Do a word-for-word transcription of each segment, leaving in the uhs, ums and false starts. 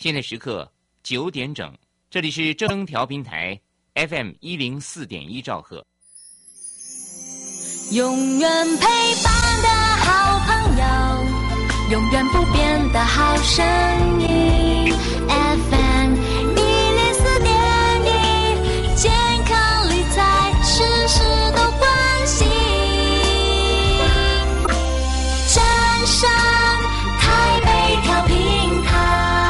现在时刻九点整，这里是正调频台 F M 一零四点一兆赫。 永远陪伴的好朋友，永远不变的好声音 F M 一零四点一，健康理财事事都关心，正声台北调频台。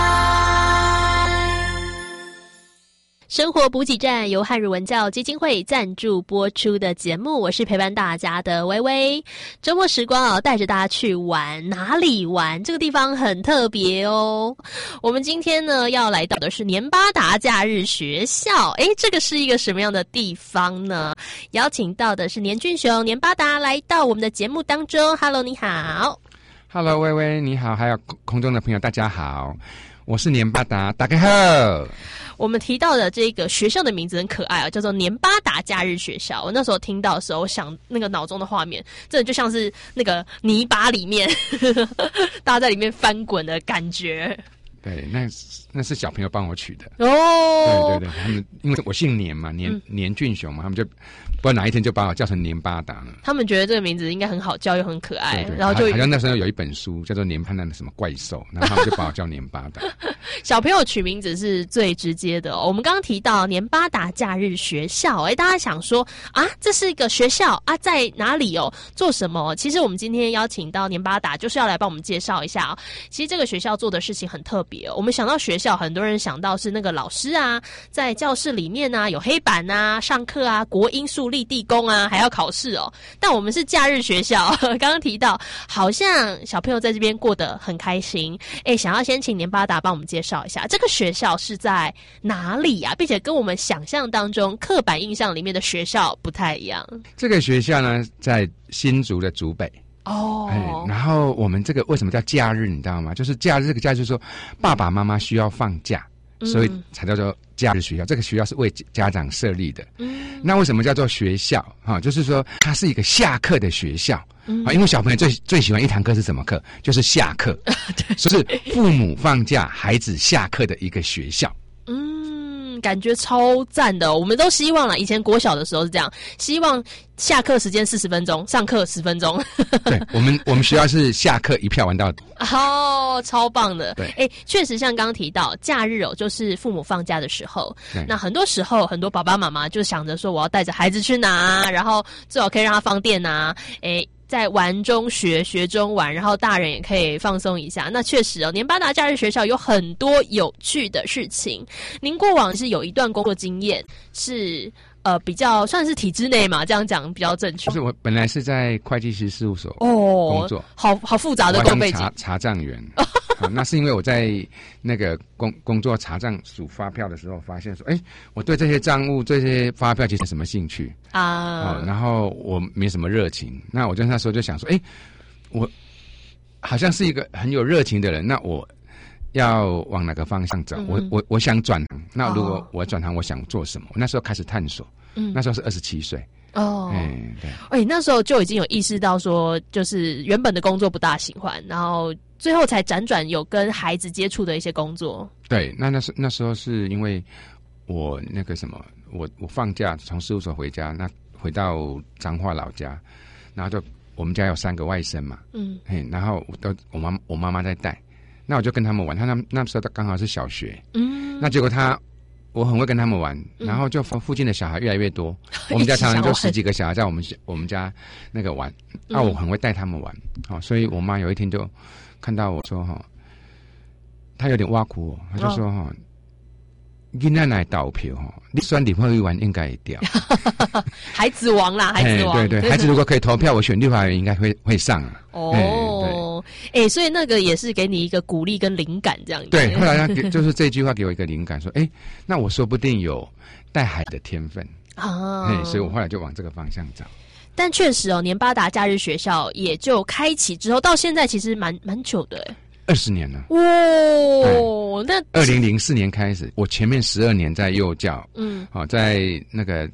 生活补给站由汉儒文教基金会赞助播出的节目，我是陪伴大家的微微。周末时光啊，带着大家去玩，哪里玩？这个地方很特别哦。我们今天呢要来到的是年巴达假日学校，诶，这个是一个什么样的地方呢？邀请到的是年俊雄、年巴达来到我们的节目当中。Hello， 你好。 Hello， 微微你好，还有空中的朋友大家好，我是年巴达，大家好。 我们提到的这个学校的名字很可爱啊，叫做年巴达假日学校。我那时候听到的时候，我想那个脑中的画面，真的就像是那个泥巴里面，大家在里面翻滚的感觉。 对，那那是小朋友帮我取的哦。 对对对，他们因为我姓年嘛，年、嗯、年俊雄嘛，他们就不知道哪一天就把我叫成年巴达了。 他们觉得这个名字应该很好叫又很可爱， 对对， 然后就好像那时候有一本书叫做《年潘的什么怪兽》，然后他们就把我叫年巴达。 小朋友取名字是最直接的、哦。我们刚刚提到年巴达假日学校，哎，大家想说啊，这是一个学校啊，在哪里哦？做什么？其实我们今天邀请到年巴达，就是要来帮我们介绍一下哦。其实这个学校做的事情很特别、哦。我们想到学校，很多人想到是那个老师啊，在教室里面啊有黑板啊，上课啊，国英数立地公啊，还要考试哦。但我们是假日学校，刚刚提到，好像小朋友在这边过得很开心。哎，想要先请年巴达帮我们介绍一下这个学校是在哪里啊，并且跟我们想象当中刻板印象里面的学校不太一样。 这个学校呢在新竹的竹北哦、哎，然后我们这个为什么叫假日你知道吗？就是假日，这个假日就是说爸爸妈妈需要放假、嗯、所以才叫做假日学校。这个学校是为家长设立的、嗯、那为什么叫做学校、哦、就是说它是一个下课的学校、嗯啊、因为小朋友最最喜欢一堂课是什么课？就是下课所以是父母放假孩子下课的一个学校。 嗯，感觉超赞的、哦、我们都希望啦，以前国小的时候是这样，希望下课时间四十分钟，上课十分钟。 对，我们我们学校是下课一票玩到底。 哦，超棒的。 对， 哎，确实像刚刚提到，假日哦，就是父母放假的时候。那很多时候，很多爸爸妈妈就想着说，我要带着孩子去哪，然后最好可以让他放电啊，哎。在玩中学，学中玩，然后大人也可以放松一下。那确实哦，年巴达假日学校有很多有趣的事情。您过往是有一段工作经验，是呃比较算是体制内嘛，这样讲比较正确。 就是我本来是在会计师事务所工作， 哦、好好复杂的工作背景。 查查账员。啊，那是因为我在那个工工作查账数发票的时候，发现说，哎，我对这些账务、这些发票其实没什么兴趣啊、哦，然后我没什么热情。那我就那时候就想说，哎，我好像是一个很有热情的人，那我要往哪个方向走？嗯、我我我想转行。那如果我转行，我想做什么？我那时候开始探索。嗯，那时候是二十七岁。 哦，哎、对，哎，那时候就已经有意识到说，就是原本的工作不大喜欢，然后最后才辗转有跟孩子接触的一些工作。 对，那那时那时候是因为我那个什么，我我放假从事务所回家，那回到彰化老家，然后就我们家有三个外甥嘛，嗯，嘿，然后都我妈我妈妈在带，那我就跟他们玩，他那那时候刚好是小学，嗯，那结果他。我很会跟他们玩，然后就附近的小孩越来越多，嗯、我们家常常就十几个小孩在我们我们家那个玩，那、嗯啊、我很会带他们玩，好、哦，所以我妈有一天就看到我说哈、哦，她有点挖苦我，她就说哈，囡仔来投票哈，你选立法委员应该会掉， 孩子王啦，孩子王， 对 对, 对，孩子如果可以投票，我选立法委员应该会会上啊。 哦，哎、欸，所以那个也是给你一个鼓励跟灵感，这样子。 对，后来他给就是这句话给我一个灵感，说，哎、欸，那我说不定有带孩子的天分啊，哎，所以我后来就往这个方向找。 但确实哦，年巴达假日学校也就开启之后，到现在其实蛮蛮久的，哎， 二十年了。 哇、哦，那二零零四年开始，我前面十二年在幼教，嗯，好、哦，在那个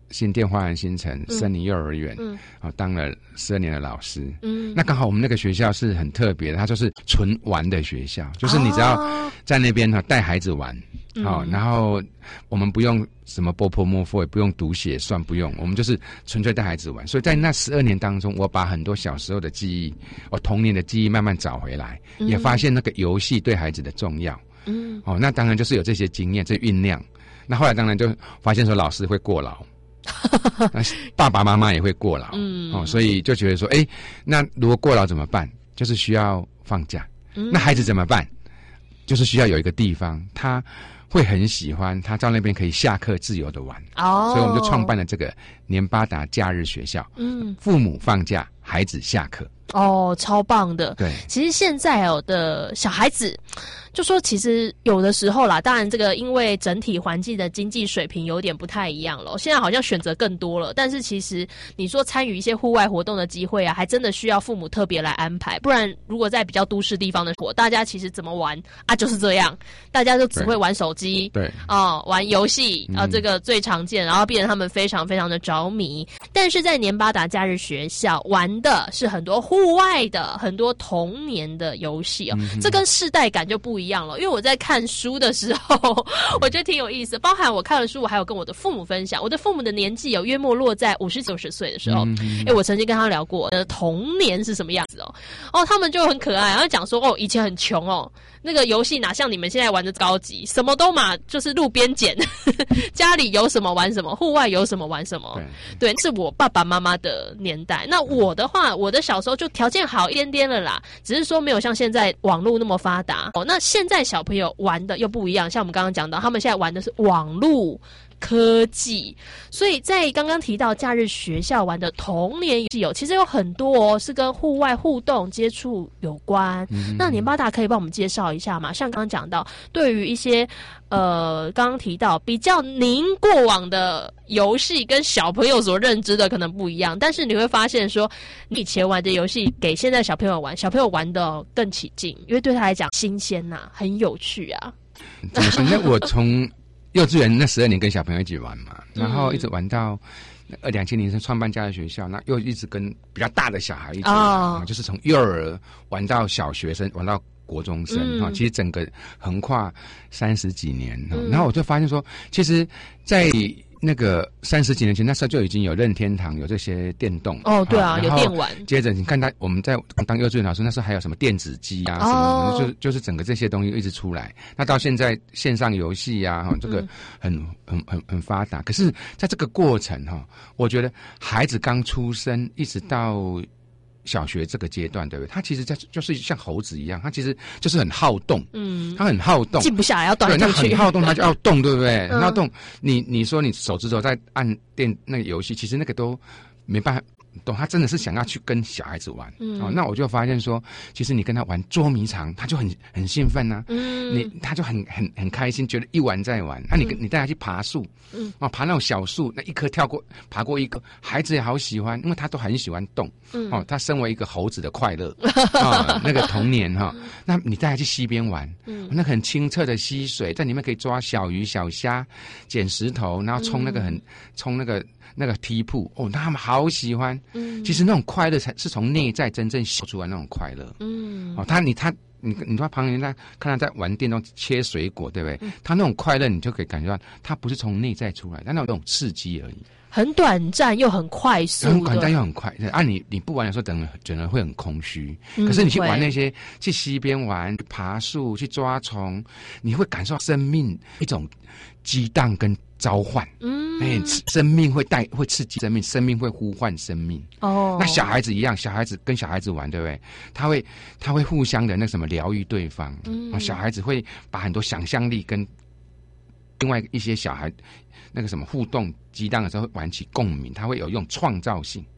新店花园新城森林幼儿园，嗯，哦，当了十二年的老师，嗯，那刚好我们那个学校是很特别的，它就是纯玩的学校，就是你只要在那边呢带孩子玩，好、哦嗯，然后我们不用什么波泼摸佛，也不用读写算，不用，我们就是纯粹带孩子玩。所以在那十二年当中，我把很多小时候的记忆，我童年的记忆慢慢找回来，嗯、也发现那个游戏对孩子的重要。嗯，哦，那当然就是有这些经验，这酝酿。那后来当然就发现说老师会过劳。爸爸妈妈也会过劳，嗯，哦，所以就觉得说，哎，那如果过劳怎么办？就是需要放假。嗯、那孩子怎么办？就是需要有一个地方，他会很喜欢，他到那边可以下课自由的玩。哦，所以我们就创办了这个年巴达假日学校。嗯，父母放假，孩子下课。 哦，超棒的。 对， 其实现在有的小孩子。就说其实有的时候啦，当然这个因为整体环境的经济水平有点不太一样了，现在好像选择更多了，但是其实你说参与一些户外活动的机会啊，还真的需要父母特别来安排，不然如果在比较都市地方的活，大家其实怎么玩啊，就是这样，大家都只会玩手机， 对， 哦、呃，玩游戏啊、呃，这个最常见，然后变成他们非常非常的着迷。但是在年巴达假日学校玩的是很多户外的、很多童年的游戏哦，嗯、这跟世代感就不一样。一样了，因为我在看书的时候，我觉得挺有意思。包含我看了书，我还有跟我的父母分享。我的父母的年纪有约莫落在五十九十岁的时候，哎、嗯欸，我曾经跟他聊过我的童年是什么样子哦。哦，他们就很可爱，然后讲说哦，以前很穷哦，那个游戏哪像你们现在玩的高级，什么都嘛就是路边捡，家里有什么玩什么，户外有什么玩什么。对，对，是我爸爸妈妈的年代。那我的话，我的小时候就条件好一点点了啦，只是说没有像现在网络那么发达。哦，那现在小朋友玩的又不一样，像我们刚刚讲到，他们现在玩的是网络科技，所以在刚刚提到假日学校玩的童年游戏有，其实有很多哦是跟户外互动接触有关。嗯、那年巴达可以帮我们介绍一下吗？像刚刚讲到，对于一些呃刚刚提到比较您过往的游戏跟小朋友所认知的可能不一样，但是你会发现说，你以前玩的游戏给现在小朋友玩，小朋友玩的更起劲，因为对他来讲新鲜呐、啊，很有趣啊。 怎么说？那我从幼稚园那十二年跟小朋友一起玩嘛，然后一直玩到二两千年是创办假日学校，那又一直跟比较大的小孩一起玩、哦，就是从幼儿玩到小学生，玩到国中生哈、嗯，其实整个横跨三十几年、嗯，然后我就发现说，其实，在那个三十几年前，那时候就已经有任天堂有这些电动哦，对啊，有电玩。 接着你看他，我们在当幼稚园老师那时候还有什么电子机啊，什么、哦，就就是整个这些东西一直出来。那到现在线上游戏啊，哈，这个很、嗯、很很很发达。可是在这个过程哈，我觉得孩子刚出生一直到小学这个阶段，对不对？他其实在就是像猴子一样，他其实就是很好动，嗯，他很好动， 静不下来要动来动去， 对，那很好动，他就要动，对不对？很好动，你你说你手指头在按电那个游戏，其实那个都没办法。懂，他真的是想要去跟小孩子玩，嗯，哦，那我就发现说，其实你跟他玩捉迷藏，他就很很兴奋呐、啊，嗯，你他就很很很开心，觉得一玩再玩。那、啊、你、嗯、你带他去爬树，嗯，哦，爬那种小树，那一棵跳过，爬过一个，孩子也好喜欢，因为他都很喜欢动，嗯，哦，他身为一个猴子的快乐，啊、哦，那个童年哈、哦，那你带他去溪边玩，嗯，那很清澈的溪水，在里面可以抓小鱼小虾，捡石头，然后冲那个很冲、嗯、那个。那个梯瀑哦，他们好喜欢。嗯，其实那种快乐才是从内在真正笑出来那种快乐。嗯，哦，他你他你你说旁人他看他在玩电动切水果，对不对？嗯、他那种快乐，你就可以感觉到他不是从内在出来，但那种刺激而已。 很短暂又很快速， 很短暂又很快。啊你，你你不玩的时候，等整个会很空虚、嗯。可是你去玩那些，去溪边玩、去爬树、去抓虫，你会感受到生命一种激荡跟召唤。嗯，哎，生命会带会刺激生命，生命会呼唤生命。哦，那小孩子一样，小孩子跟小孩子玩，对不对？他会他会互相的那什么疗愈对方。嗯，小孩子会把很多想象力跟另外一些小孩。那个什么互动激荡的时候会玩起共鸣，它会有一种创造性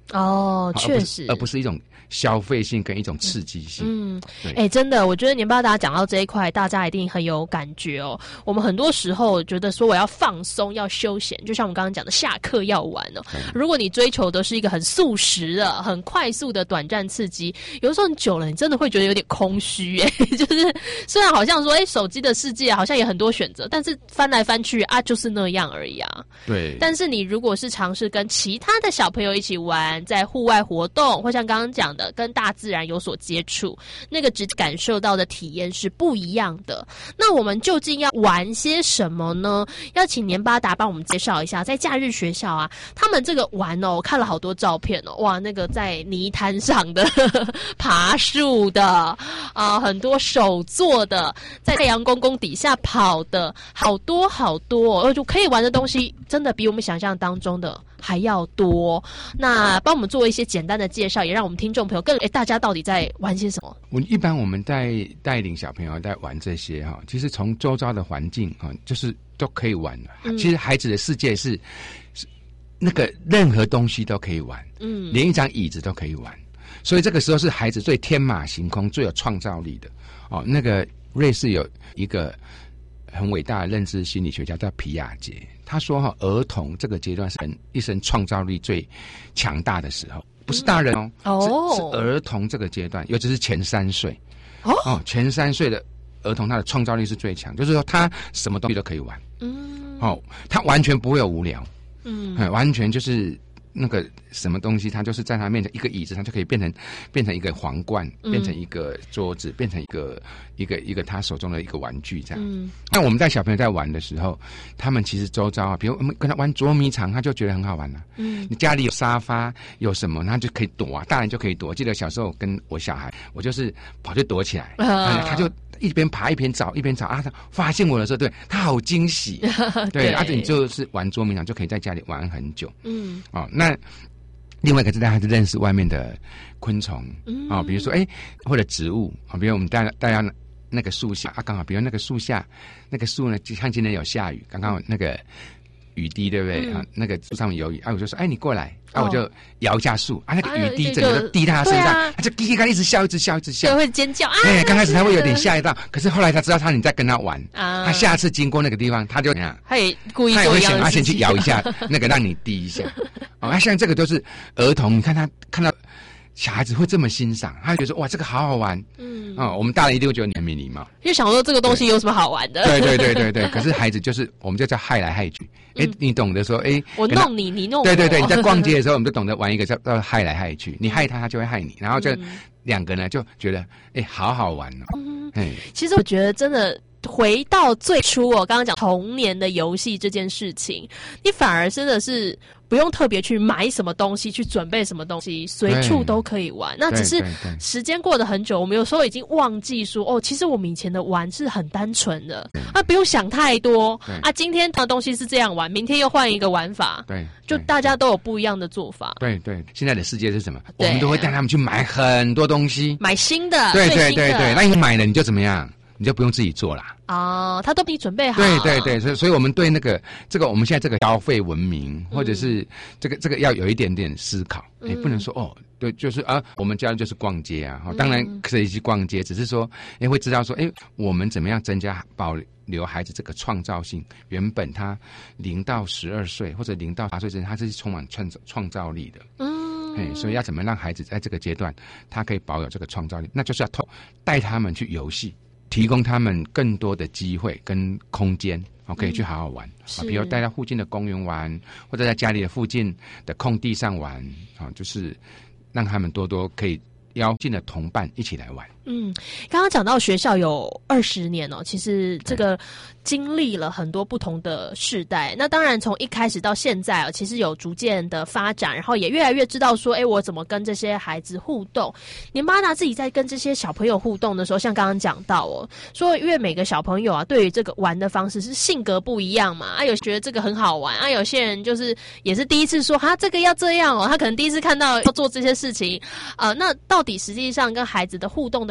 哦，确实， 而不是一种消费性跟一种刺激性。 嗯，哎、欸，真的，我觉得年巴达讲到这一块，大家一定很有感觉哦。我们很多时候觉得说我要放松、要休闲，就像我们刚刚讲的，下课要玩哦。如果你追求的是一个很速食的、很快速的短暂刺激，有时候你久了，你真的会觉得有点空虚。哎，就是虽然好像说，哎、欸，手机的世界好像也很多选择，但是翻来翻去啊，就是那样而已啊。 对。 但是你如果是尝试跟其他的小朋友一起玩，在户外活动，或像刚刚讲的，跟大自然有所接触，那个只感受到的体验是不一样的。那我们究竟要玩些什么呢？要请年巴达帮我们介绍一下，在假日学校啊，他们这个玩哦，我看了好多照片哦，哇，那个在泥滩上的、爬树的，啊、呃，很多手做的，在太阳公公底下跑的，好多好多、哦，就可以玩的东西，真的比我们想象当中的还要多。那帮我们做一些简单的介绍，也让我们听众朋友更诶，大家到底在玩些什么？ 我一般我们在带领小朋友在玩这些哈，其实从周遭的环境哈，就是都可以玩的、嗯。其实孩子的世界是那个任何东西都可以玩，嗯，连一张椅子都可以玩。所以这个时候是孩子最天马行空、最有创造力的哦。那个瑞士有一个很伟大的认知心理学家叫皮亚杰，他说哈，儿童这个阶段是人一生创造力最强大的时候，不是大人哦，嗯、是, 是儿童这个阶段，尤其是前三岁哦, 哦，前三岁的儿童他的创造力是最强，就是说他什么东西都可以玩，嗯，哦，他完全不会有无聊，嗯，完全就是那个什么东西，它就是在他面前一个椅子，它就可以变成变成一个皇冠，变成一个桌子，变成一个一个一个他手中的一个玩具这样。嗯，那我们带小朋友在玩的时候，他们其实周遭啊，比如我们跟他玩捉迷藏，他就觉得很好玩了、啊。嗯，你家里有沙发有什么，他就可以躲啊，大人就可以躲。我记得小时候跟我小孩，我就是跑去躲起来，啊、他就一边爬一边找一边找啊，他发现我的时候，对他好惊喜，对，而且、啊、你就是玩捉迷藏就可以在家里玩很久。嗯，哦，那另外一个是带孩子认识外面的昆虫啊、哦，比如说哎，或者植物啊、哦，比如我们带带到那个树下啊，刚好比如那个树下那个树呢，就像今天有下雨，刚刚那个雨滴对不对、嗯、啊？那个树上面有雨啊，我就说哎，你过来。啊，我就摇一下树啊，那个雨滴整个都滴在他身上，啊、他就滴滴一直笑，一直笑，一直笑， 就会尖叫啊！ 哎，刚开始他会有点吓到，可是后来他知道他你在跟他玩啊，他下次经过那个地方，他就怎样？ 他也故意他也会想要先去摇一下，那个让你滴一下。哦，啊，像这个都是儿童，你看他看到小孩子会这么欣赏，他就觉得哇，这个好好玩。嗯，哦，我们大人一定会觉得你很没礼貌， 就想说这个东西有什么好玩的？ 对对对对对。可是孩子就是，我们就叫害来害去。哎、嗯，你懂得说，哎， 我弄你，你弄我。 对对对，你在逛街的时候，我们就懂得玩一个叫叫害来害去。你害他，他就会害你，然后就、嗯、两个呢就觉得，哎，好好玩哦。嗯，哎， 其实我觉得真的。回到最初我刚刚讲童年的游戏这件事情，你反而真的是不用特别去买什么东西，去准备什么东西，随处都可以玩。那只是时间过得很久，我们有时候已经忘记说，哦，其实我们以前的玩是很单纯的啊，不用想太多啊。今天的东西是这样玩，明天又换一个玩法，对，就大家都有不一样的做法。 对对，现在的世界是什么？我们都会带他们去买很多东西， 买新的， 对对对对。那你买了你就怎么样？你就不用自己做啦。 哦，他都给你准备好。 对对对，所以所以我们对那个这个我们现在这个消费文明，或者是这个这个要有一点点思考，也、嗯、不能说哦，对，就是啊，我们家就是逛街啊，嗯、当然可以去逛街，只是说哎会知道说哎，我们怎么样增加保留孩子这个创造性。原本他零到十二岁或者零到八岁之间，他是充满创创造力的。嗯。哎，所以要怎么让孩子在这个阶段，他可以保有这个创造力？那就是要透带他们去游戏。提供他们更多的机会跟空间，哦，可以去好好玩，啊、嗯，比如带到附近的公园玩，或者在家里的附近的空地上玩，啊，就是让他们多多可以邀近的同伴一起来玩。 嗯，刚刚讲到学校有二十年哦，其实这个经历了很多不同的世代。那当然从一开始到现在哦，其实有逐渐的发展，然后也越来越知道说，哎，我怎么跟这些孩子互动。年巴达自己在跟这些小朋友互动的时候，像刚刚讲到哦，说因为每个小朋友啊，对于这个玩的方式是性格不一样嘛，啊，有觉得这个很好玩，啊，有些人就是也是第一次说，哈，这个要这样哦，他可能第一次看到要做这些事情，呃，那到底实际上跟孩子的互动的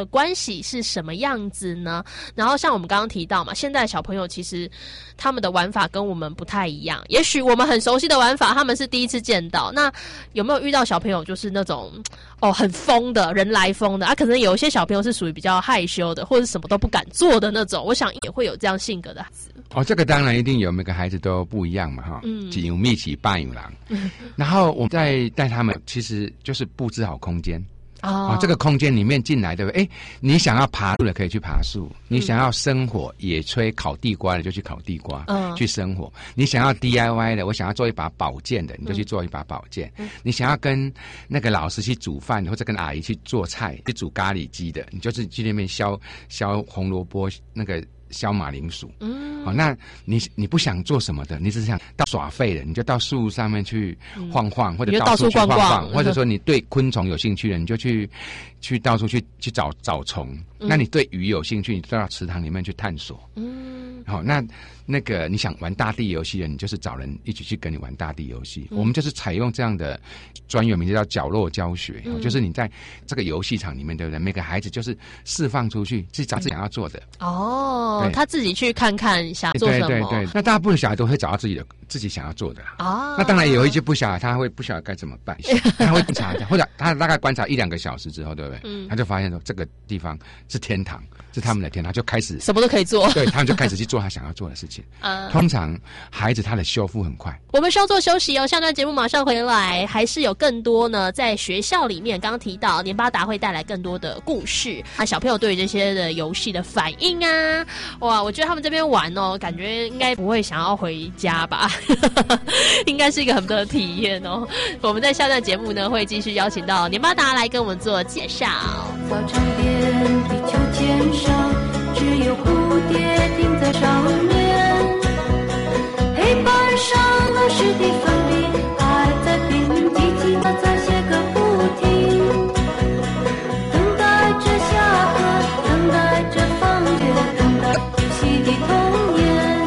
关系是什么样子呢？然后像我们刚刚提到嘛，现在小朋友其实他们的玩法跟我们不太一样，也许我们很熟悉的玩法他们是第一次见到。那有没有遇到小朋友就是那种哦很疯的人来疯的啊？可能有一些小朋友是属于比较害羞的，或者什么都不敢做的那种，我想也会有这样性格的孩子。 哦，这个当然一定有，每个孩子都不一样嘛，哈。嗯。几有密起半有狼。嗯。然后我在带他们，其实就是布置好空间。哦。这个空间里面进来，对不对？哎，你想要爬树的可以去爬树，你想要生火、野炊、烤地瓜的就去烤地瓜，嗯，去生火。你想要 D I Y 的，我想要做一把宝剑的，你就去做一把宝剑。嗯。你想要跟那个老师去煮饭，或者跟阿姨去做菜，去煮咖喱鸡的，你就是去那边削削红萝卜那个。削马铃薯，嗯，好、哦，那你你不想做什么的，你只是想到耍废的，你就到树上面去晃晃，嗯、或者到处去晃晃，逛逛或者说你对昆虫有兴趣的，你就去去到处去去找找虫。嗯、那你对鱼有兴趣，你就到池塘里面去探索。嗯，好、哦，那那个你想玩大地游戏的，你就是找人一起去跟你玩大地游戏。嗯、我们就是采用这样的专有名字叫角落教学，嗯、就是你在这个游戏场里面，对不对？每个孩子就是释放出去，去找自己想要做的。 哦，他自己去看看想做什么。 对对对，那大部分小孩都会找到自己的自己想要做的啦。哦，那当然有一些不晓得，他会不晓得该怎么办，他会观察，或者他大概观察一两个小时之后，对不对？嗯，他就发现说这个地方是天堂，是他们的天堂，就开始什么都可以做。 对，他们就开始去做他想要做的事情。嗯，通常孩子他的修复很快。 我们稍作休息哦，下段节目马上回来，还是有更多呢，在学校里面刚刚提到年巴达会带来更多的故事，那小朋友对于这些的游戏的反应啊，哇，我觉得他们这边玩哦，感觉应该不会想要回家吧，应该是一个很不错的体验哦。我们在下段节目呢，会继续邀请到年巴达来跟我们做介绍。 早场边地球肩上，只有蝴蝶停在上面，黑板上老师的粉笔还在拼命叽叽喳喳写个不停，等待着下课，等待着放学，等待游戏的童年。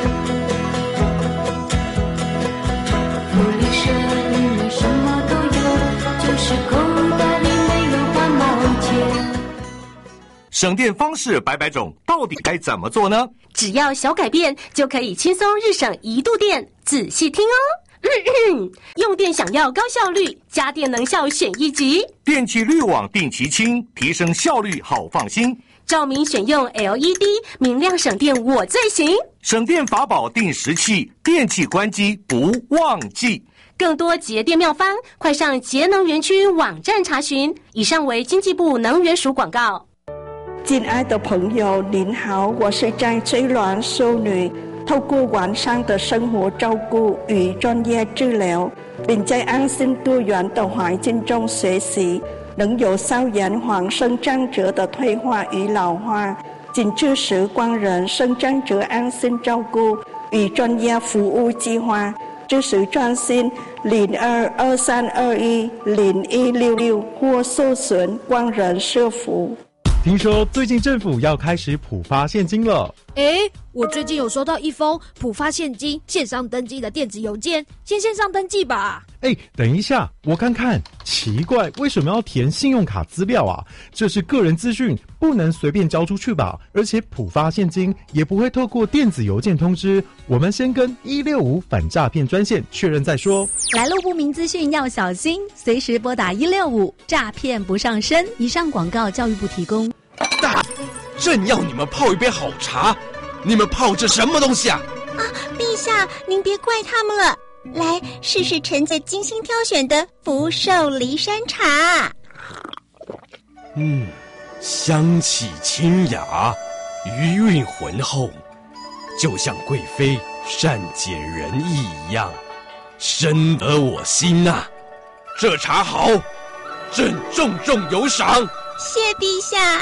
福利社里面什么都有，就是口袋里没有半毛钱。 省电方式百百种，到底该怎么做呢？ 只要小改变，就可以轻松日省一度电。仔细听哦。嗯嗯，用电想要高效率，家电能效选一级。 电器滤网定期清，提升效率好放心。 照明选用 L E D， 明亮省电我最行。 省电法宝定时器，电器关机不忘记。 更多节电妙方，快上节能园区网站查询。以上为经济部能源署广告。 亲爱的朋友您好，我是张翠鸾淑女，透过完善的生活照顾与专业治疗，并在安心多元的环境中学习，能有效延缓生长者的退化与老化，仅支持光人生长者安心照顾与专业服务计划，支持专线零二二三二一零一六六或搜寻光人社服。 听说最近政府要开始普发现金了。 诶，我最近有收到一封普发现金线上登记的电子邮件，先线上登记吧。 诶，等一下，我看看，奇怪，为什么要填信用卡资料啊？这是个人资讯，不能随便交出去吧？而且普发现金也不会透过电子邮件通知，我们先跟一六五反诈骗专线确认再说。 来路不明资讯要小心，随时拨打一六五，诈骗不上身。以上广告教育部提供。 大，正要你们泡一杯好茶，你们泡这什么东西啊？ 啊，陛下，您别怪他们了。来，试试臣妾精心挑选的福寿梨山茶。 嗯，香气清雅，余韵浑厚，就像贵妃善解人意一样，深得我心呐、啊。这茶好，朕重重有赏。 谢陛下。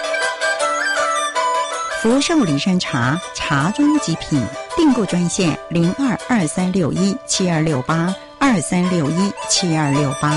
福寿梨山茶，茶中极品。订购专线零二二三六一七二六八二三六一七二六八。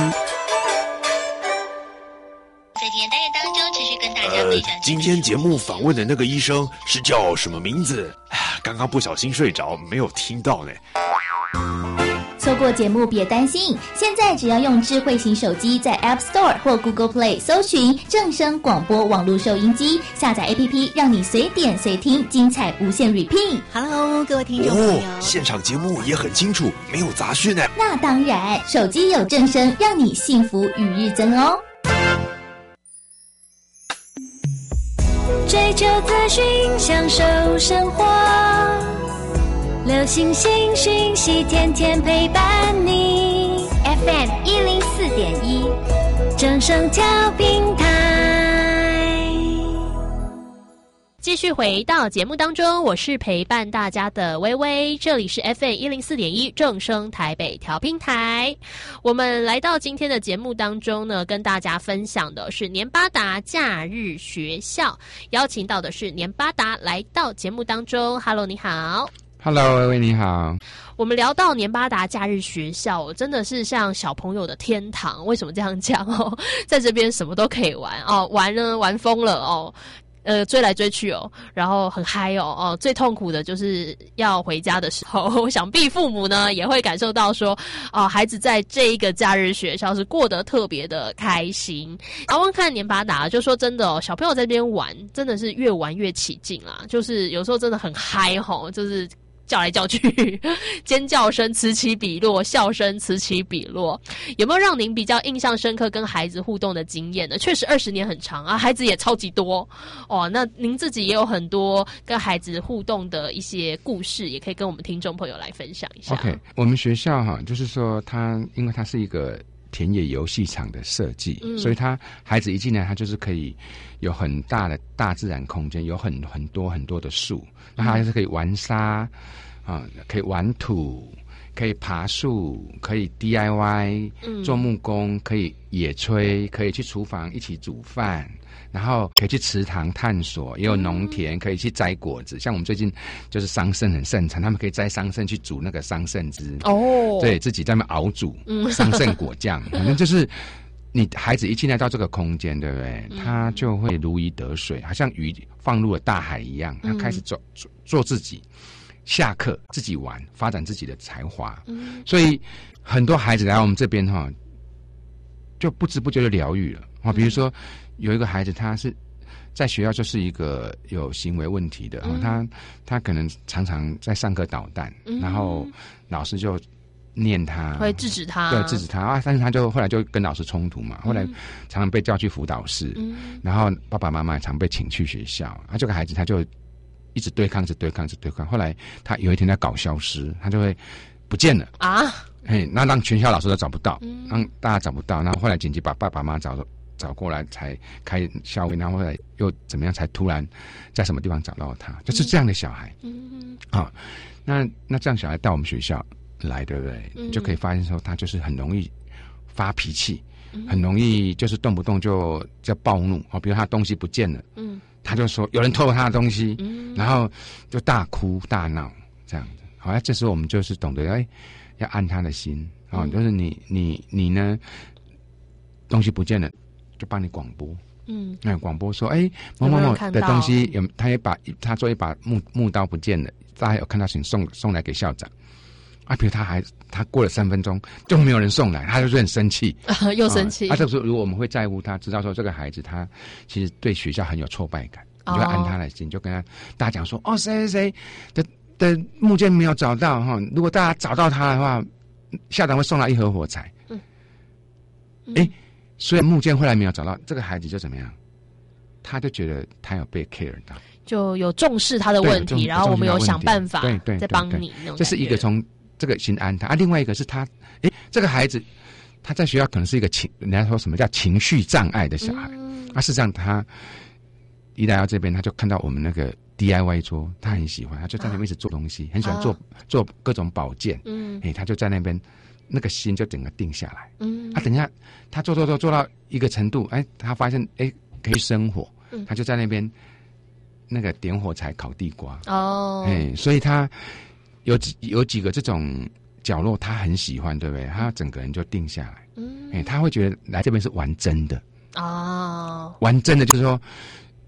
在今天单元当中，持续跟大家分享、呃。 今天节目访问的那个医生是叫什么名字？刚刚不小心睡着，没有听到呢。 错过节目别担心，现在只要用智慧型手机在 App Store 或 Google Play 搜寻正声广播网络收音机，下载 A P P， 让你随点随听，精彩无限 repeat。Hello， 各位听众朋友， 哦，现场节目也很清楚，没有杂讯呢。 那当然，手机有正声，让你幸福与日增哦。 追求资讯，享受生活，流行新讯息，天天陪伴你。 F M 一零四点一， 正声调频台。 继续回到节目当中，我是陪伴大家的微微，这里是 F M 一零四点一正声台北调频台。我们来到今天的节目当中呢，跟大家分享的是年巴达假日学校，邀请到的是年巴达来到节目当中。Hello， 你好。 Hello， 微微你好。 我们聊到年巴达假日学校，真的是像小朋友的天堂。为什么这样讲哦？在这边什么都可以玩哦，玩呢玩疯了哦。呃，追来追去哦，然后很嗨哦哦，最痛苦的就是要回家的时候，我想必父母呢也会感受到说，哦，孩子在这一个假日学校是过得特别的开心。然后看年巴达就说真的哦，小朋友在这边玩真的是越玩越起劲啦，就是有时候真的很嗨吼，就是叫来叫去，尖叫声此起彼落，笑声此起彼落。有没有让您比较印象深刻跟孩子互动的经验呢？确实二十年很长啊，孩子也超级多哦。那您自己也有很多跟孩子互动的一些故事，也可以跟我们听众朋友来分享一下。 OK， 我们学校哈，就是说它因为它是一个田野游戏场的设计，嗯，所以他孩子一进来，他就是可以有很大的大自然空间，有很很多很多的树，那他就是可以玩沙啊，可以玩土，可以爬树，可以 D I Y，嗯，做木工，可以野炊，可以去厨房一起煮饭，然后可以去池塘探索，也有农田，可以去摘果子。像我们最近就是桑葚很盛产，他们可以摘桑葚去煮那个桑葚汁哦，对自己在那边熬煮桑葚果酱，反正就是你孩子一进来到这个空间，对不对？他就会如鱼得水，好像鱼放入了大海一样，他开始做做做自己。下课自己玩，发展自己的才华，嗯，所以很多孩子来我们这边哈，就不知不觉就疗愈了啊。比如说有一个孩子，他是在学校就是一个有行为问题的，嗯，他他可能常常在上课捣蛋，嗯，然后老师就念他， 会制止他， 对，制止他啊。但是他就后来就跟老师冲突嘛，后来常常被叫去辅导室，嗯，然后爸爸妈妈常被请去学校啊。这个孩子他就一直对抗，一直对抗，一直对抗。后来他有一天在搞消失，他就会不见了啊！嘿，那让全校老师都找不到，嗯，让大家找不到。然后后来紧急把爸爸妈妈找找过来，才开校会。然后后来又怎么样，才突然在什么地方找到他？就是这样的小孩。嗯，好，哦，那那这样小孩到我们学校来，对不对？嗯，你就可以发现说，他就是很容易发脾气，嗯，很容易就是动不动就叫暴怒哦。比如他东西不见了，嗯。他就说有人偷了他的东西，嗯，然后就大哭大闹这样子。好，那这时候我们就是懂得哎，要安他的心啊，哦，嗯，就是你你你呢，东西不见了，就帮你广播，嗯，那广播说哎，某某某的东西有，他也把他说一把木木刀不见了，大家有看到请送送来给校长。啊，比如他还他过了三分钟就没有人送来，他就是很生气， 啊，又生气。 啊，这个时候如果我们会在乎他，知道说这个孩子他其实对学校很有挫败感，哦，你就安他的心，就跟他大家讲说，哦，谁谁谁的的木剑没有找到哈，如果大家找到他的话，校长会送来一盒火柴。嗯，哎，嗯，所以木剑后来没有找到，这个孩子就怎么样？他就觉得他有被 care 到， 就有重视他的问题，然后我们有想办法， 对对， 在帮你那种。 这是一个从这个心安他啊，另外一个是他，哎，这个孩子他在学校可能是一个情，人家说什么叫情绪障碍的小孩，嗯，啊，事实上他一来到这边，他就看到我们那个 D I Y 桌，他很喜欢，他就在那边一直做东西，啊，很喜欢做，啊，做各种保健，嗯，哎，他就在那边，那个心就整个定下来，嗯，他，啊，等一下他做做做做到一个程度，哎，他发现哎可以生火，嗯，他就在那边那个点火柴烤地瓜，哦，哎，所以他。有几有几个这种角落，他很喜欢，对不对？他整个人就定下来，嗯，哎，他会觉得来这边是玩真的哦，玩真的就是说，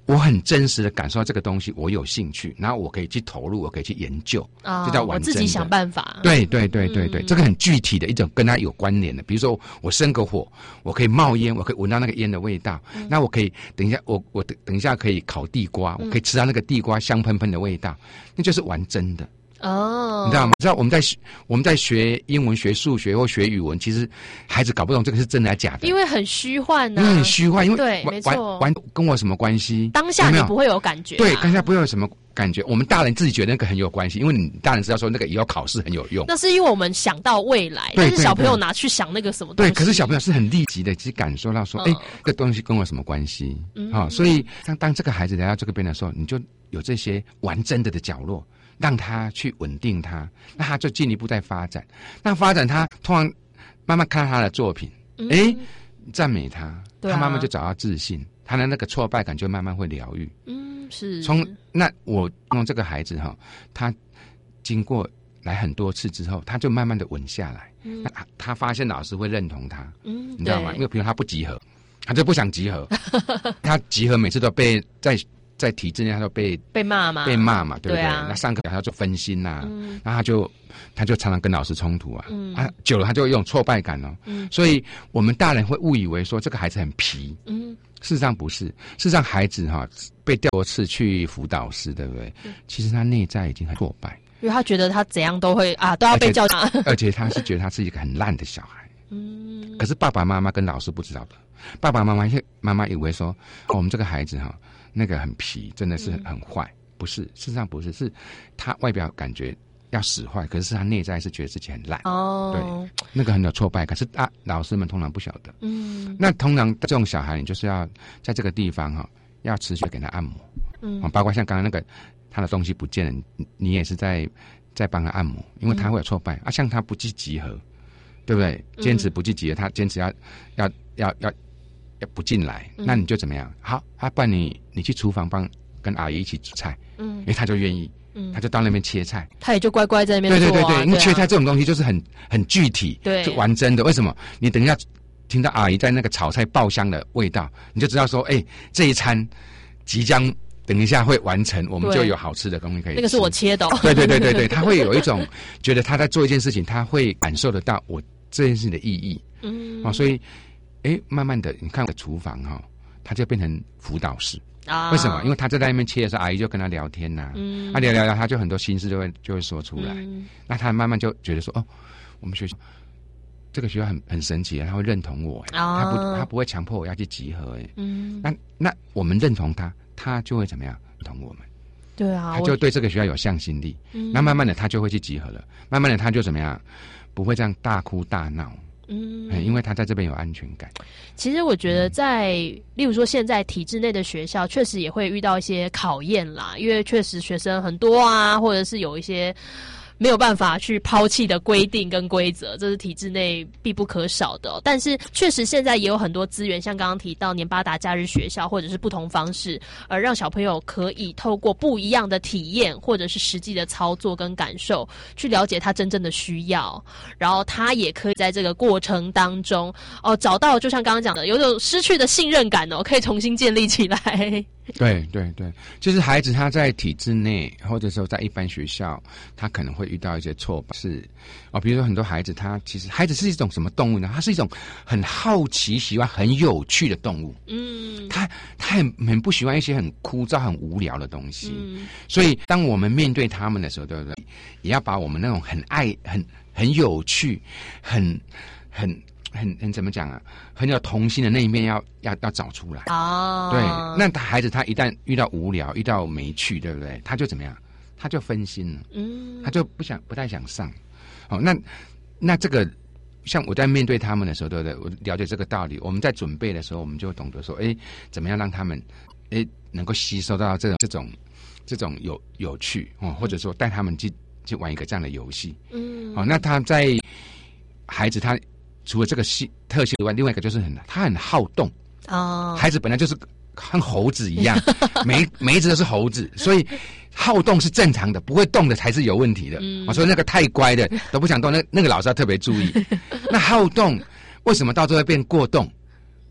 我很真实的感受到这个东西，我有兴趣，然后我可以去投入，我可以去研究， 哦、 这叫玩真的。 我自己想办法。 对对对对对、嗯，这个很具体的一种跟它有关联的。比如说，我生个火，我可以冒烟，我可以闻到那个烟的味道。嗯、那我可以等一下，我我等等一下可以烤地瓜，我可以吃到那个地瓜香喷喷的味道，那就是玩真的。 哦， 你知道吗？知道我们在学我们在学英文、学数学或学语文，其实孩子搞不懂这个是真的还是假的， 因为很虚幻呐、 啊，因为很虚幻，因为对，没错， 玩跟我什么关系？ 当下你不会有感觉、啊， 对，当下不会有什么感觉。我们大人自己觉得那个很有关系，因为你大人知道说那个以后考试很有用。 那是因为我们想到未来，但是小朋友拿去想那个什么东西。 对，可是小朋友是很立即的去感受到说，哎、嗯，这个东西跟我有什么关系？嗯，好、哦，所以当当这个孩子来到这个边的时候，你就有这些玩真的的角落。让他去稳定他，那他就进一步再发展。那发展他通常慢慢看他的作品，哎、嗯，赞美他，啊、他慢慢就找到自信，他的那个挫败感就慢慢会疗愈。 嗯，是。 从那我用这个孩子哈，他经过来很多次之后，他就慢慢的稳下来。嗯，那他发现老师会认同他，嗯，你知道吗？因为比如他不集合，他就不想集合，他集合每次都被在。在体制内，他都被被骂嘛， 被骂嘛，对不对？ 对啊、 那上课他就分心呐、啊，嗯、然后他就他就常常跟老师冲突啊，嗯、啊，久了他就会有种挫败感哦。嗯、所以我们大人会误以为说这个孩子很皮，嗯，事实上不是，事实上孩子哈、哦、被调多次去辅导室，对不对？嗯、其实他内在已经很挫败， 因为他觉得他怎样都会啊都要被叫打， 而且他是觉得他是一个很烂的小孩，嗯，可是爸爸妈妈跟老师不知道的，爸爸妈妈妈妈以为说、哦、我们这个孩子哈、哦。那个很皮，真的是很很坏、嗯，不是，事实上不是，是他外表感觉要使坏，可是他内在是觉得自己很烂。哦，对，那个很有挫败感，可是啊，老师们通常不晓得。嗯，那通常这种小孩，你就是要在这个地方哈、哦，要持续给他按摩。嗯，包括像刚刚那个他的东西不见了，你你也是在在帮他按摩，因为他会有挫败、嗯、啊，像他不去集合，对不对？坚持不去集合，他坚持要要要要。要不进来，那你就怎么样？嗯、好，啊，不然你你去厨房帮跟阿姨一起煮菜，嗯，因为他就愿意，嗯，他就到那边切菜， 他也就乖乖在那边做、啊。 对对对对，因为切菜这种东西就是很很具体， 对， 就玩真的。为什么？你等一下听到阿姨在那个炒菜爆香的味道，你就知道说，哎、欸，这一餐即将等一下会完成，我们就有好吃的东西可以吃。 那个是我切的、哦。 对对对对对，他会有一种觉得他在做一件事情，他会感受得到我这件事情的意义，嗯，啊，所以。哎，慢慢的，你看我的厨房哈、哦，它就变成辅导室啊。为什么？因为他在那边切的时候，阿姨就跟他聊天呐、啊，嗯，他、啊、聊聊聊，他就很多心事就会就会说出来。嗯、那他慢慢就觉得说，哦，我们学校这个学校很很神奇，他会认同我，啊、他不他不会强迫我要去集合，哎，嗯，那那我们认同他，他就会怎么样认同我们？ 对啊， 他就对这个学校有向心力。嗯，那慢慢的他就会去集合了，慢慢的他就怎么样，不会这样大哭大闹。嗯，因为他在这边有安全感。 其实我觉得在，在例如说现在体制内的学校，确实也会遇到一些考验啦，因为确实学生很多啊，或者是有一些没有办法去抛弃的规定跟规则，这是体制内必不可少的、哦。但是确实现在也有很多资源，像刚刚提到年巴达假日学校，或者是不同方式，而让小朋友可以透过不一样的体验，或者是实际的操作跟感受，去了解他真正的需要，然后他也可以在这个过程当中哦，找到就像刚刚讲的，有种失去的信任感哦，可以重新建立起来。 对对对，就是孩子他在体制内，或者说在一般学校，他可能会遇到一些挫败，是哦，比如说很多孩子他其实孩子是一种什么动物呢？他是一种很好奇、喜欢很有趣的动物。嗯，他他很很不喜欢一些很枯燥、很无聊的东西。嗯，所以当我们面对他们的时候，对不对？也要把我们那种很爱、很很有趣、很很。很很怎么讲啊？很有童心的那一面要要要找出来哦。对，那孩子他一旦遇到无聊、遇到没趣，对不对？他就怎么样？他就分心了，嗯，他就不想不太想上。哦，那那这个像我在面对他们的时候，对不对？我了解这个道理。我们在准备的时候，我们就懂得说，哎，怎么样让他们哎能够吸收到这种这种这种有有趣哦，或者说带他们去去玩一个这样的游戏。嗯，哦，那他在孩子他。除了这个系特性以外，另外一个就是很他很好动哦。孩子本来就是跟猴子一样，每每一只都是猴子，所以好动是正常的，不会动的才是有问题的。嗯，所以那个太乖的都不想动，那那个老师要特别注意。那好动为什么到最后会变过动？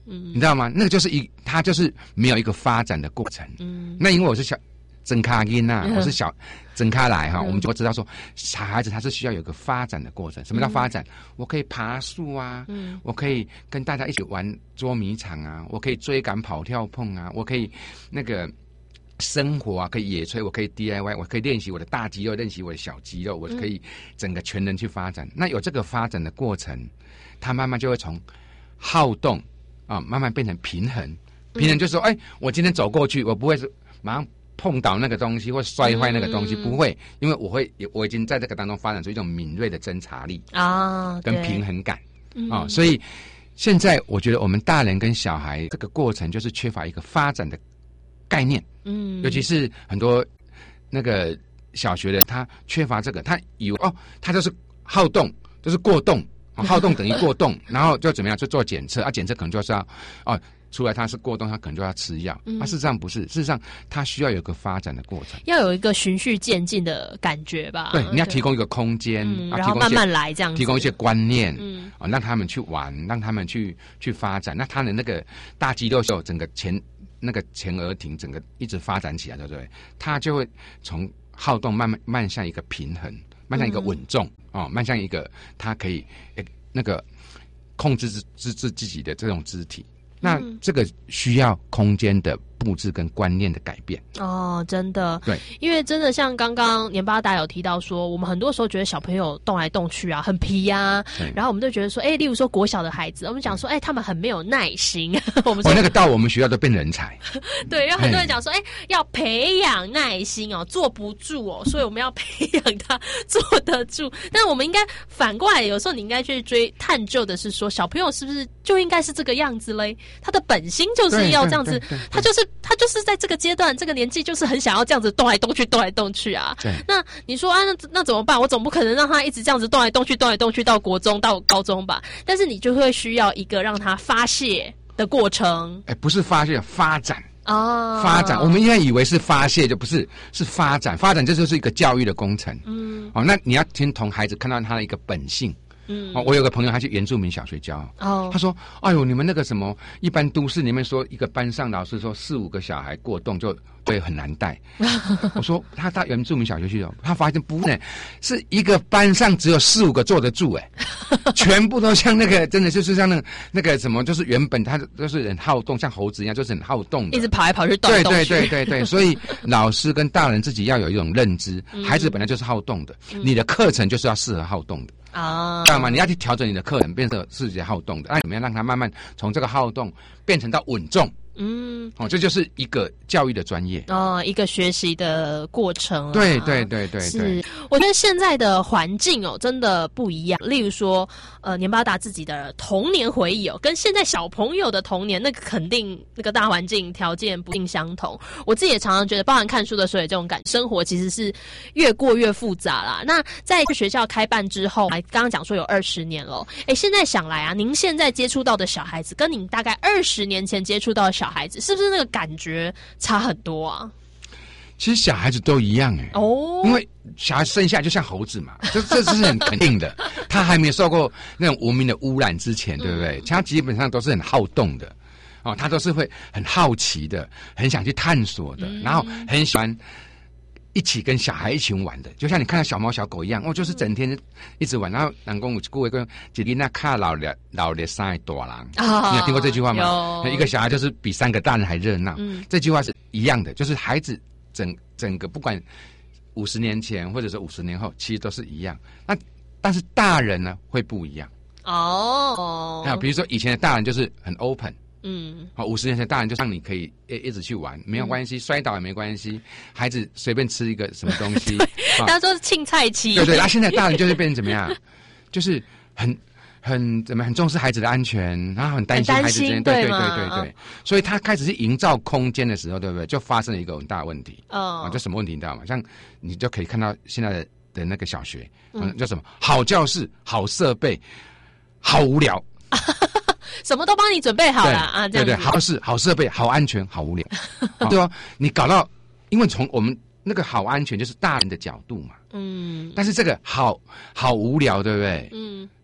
嗯，你知道吗？那个就是一，他就是没有一个发展的过程。嗯，那因为我是小真卡因呐，我是小真卡来哈，嗯、我们就知道说，小孩子他是需要有一个发展的过程。什么叫发展？嗯、我可以爬树啊，嗯，我可以跟大家一起玩捉迷藏啊，我可以追赶跑跳碰啊，我可以那个。生活啊，可以野炊，我可以 D I Y， 我可以练习我的大肌肉，练习我的小肌肉，我可以整个全人去发展。嗯、那有这个发展的过程，他慢慢就会从好动啊，慢慢变成平衡。平衡就是说，哎、嗯欸，我今天走过去，我不会是马上碰倒那个东西或摔坏那个东西，嗯、不会，因为我会，我已经在这个当中发展出一种敏锐的侦查力啊，跟平衡感啊，所以现在我觉得我们大人跟小孩这个过程就是缺乏一个发展的概念。嗯，尤其是很多那个小学的，他缺乏这个，他以为哦，他就是好动，就是过动，哦、好动等于过动，然后就怎么样，就做检测啊，检测可能就是要哦，出来他是过动，他可能就要吃药。嗯、啊，事实上不是，事实上他需要有一个发展的过程， 要有一个循序渐进的感觉吧。 对，你要提供一个空间， 嗯啊、 然后慢慢来这样子， 提供一些观念，嗯，啊，让他们去玩，让他们去去发展，那他的那个大肌肉秀整个前。那个前额庭整个一直发展起来，对不对？它就会从好动慢慢慢向一个平衡，慢向一个稳重、嗯、哦，慢向一个它可以诶那个控制自自自自己的这种肢体。那这个需要空间的布置跟观念的改变哦，真的对， 因为真的像刚刚年巴达有提到说，我们很多时候觉得小朋友动来动去啊，很皮啊，然后我们就觉得说，哎、欸，例如说国小的孩子，我们讲说，哎、欸，他们很没有耐心。我们说、 哦、那个到我们学校都变人才。 对，有很多人讲说，哎、欸，要培养耐心哦，坐不住哦，所以我们要培养他坐得住。但我们应该反过来，有时候你应该去追探究的是说，小朋友是不是就应该是这个样子嘞？他的本心就是要这样子，他就是他就是在这个阶段、这个年纪，就是很想要这样子动来动去、动来动去啊。对。那你说啊，那那怎么办？我总不可能让他一直这样子动来动去、动来动去到国中、到高中吧？但是你就会需要一个让他发泄的过程。 哎，不是发泄，发展。哦，发展，我们应该以为是发泄，就不是，是发展。发展这就是一个教育的工程。嗯。哦，那你要先从孩子看到他的一个本性。嗯，哦，我有个朋友，他去原住民小学教。哦，他说：“哎呦，你们那个什么，一般都市里面说，一个班上老师说四五个小孩过动就会很难带。”我说他到原住民小学去了，他发现不呢，是一个班上只有四五个坐得住，哎，全部都像那个真的就是像那个那个什么，就是原本他就是很好动，像猴子一样，就是很好动的， 一直跑来跑去，动来动去。 对对对对对，所以老师跟大人自己要有一种认知，嗯、孩子本来就是好动的，嗯、你的课程就是要适合好动的。啊，知道吗？你要去调整你的课程，变成自己好动的，那怎么样让他慢慢从这个好动变成到稳重？嗯，哦，这就是一个教育的专业哦，一个学习的过程、啊。 对对对对对， 是。我觉得现在的环境哦，真的不一样。例如说，呃，年巴达自己的童年回忆哦，跟现在小朋友的童年，那个肯定那个大环境条件不尽相同。我自己也常常觉得，包含看书的时候也这种感，生活其实是越过越复杂啦。那在学校开办之后，刚刚讲说有二十年了，哎，现在想来啊，您现在接触到的小孩子，跟您大概二十年前接触到的小孩子，是不是那个感觉差很多啊？ 其实小孩子都一样哎、欸，哦，因为小孩生下来就像猴子嘛，这这是很肯定的。他还没有受过那种文明的污染之前，对不对？他基本上都是很好动的，哦，他都是会很好奇的，很想去探索的，嗯、然后很喜欢一起跟小孩一起玩的，就像你看到小猫小狗一样，哦，就是整天一直玩。然后南宫有顾伟跟姐弟那看老了老了三个大人，哦、你有听过这句话吗？一个小孩就是比三个大人还热闹。嗯、这句话是一样的，就是孩子整整个不管五十年前或者是五十年后，其实都是一样。那但是大人呢会不一样哦。那比如说以前的大人就是很 open。嗯，好，五十年前大人就让你可以一一直去玩，没有关系，嗯、摔倒也没关系，孩子随便吃一个什么东西， 他说青菜期， 对对，那现在大人就是变成怎么样，就是很很怎么很重视孩子的安全，然后很担心孩子之间，对对对对对，嗯、所以他开始是营造空间的时候，对不对？就发生了一个很大的问题，哦，啊，就什么问题你知道吗？像你就可以看到现在的的那个小学，嗯，叫什么好教室、好设备、好无聊。 什么都帮你准备好了啊！这样子对对，好事、好设备、好安全、好无聊，对哦。你搞到，因为从我们那个好安全就是大人的角度嘛，嗯。但是这个好好无聊，对不对？嗯。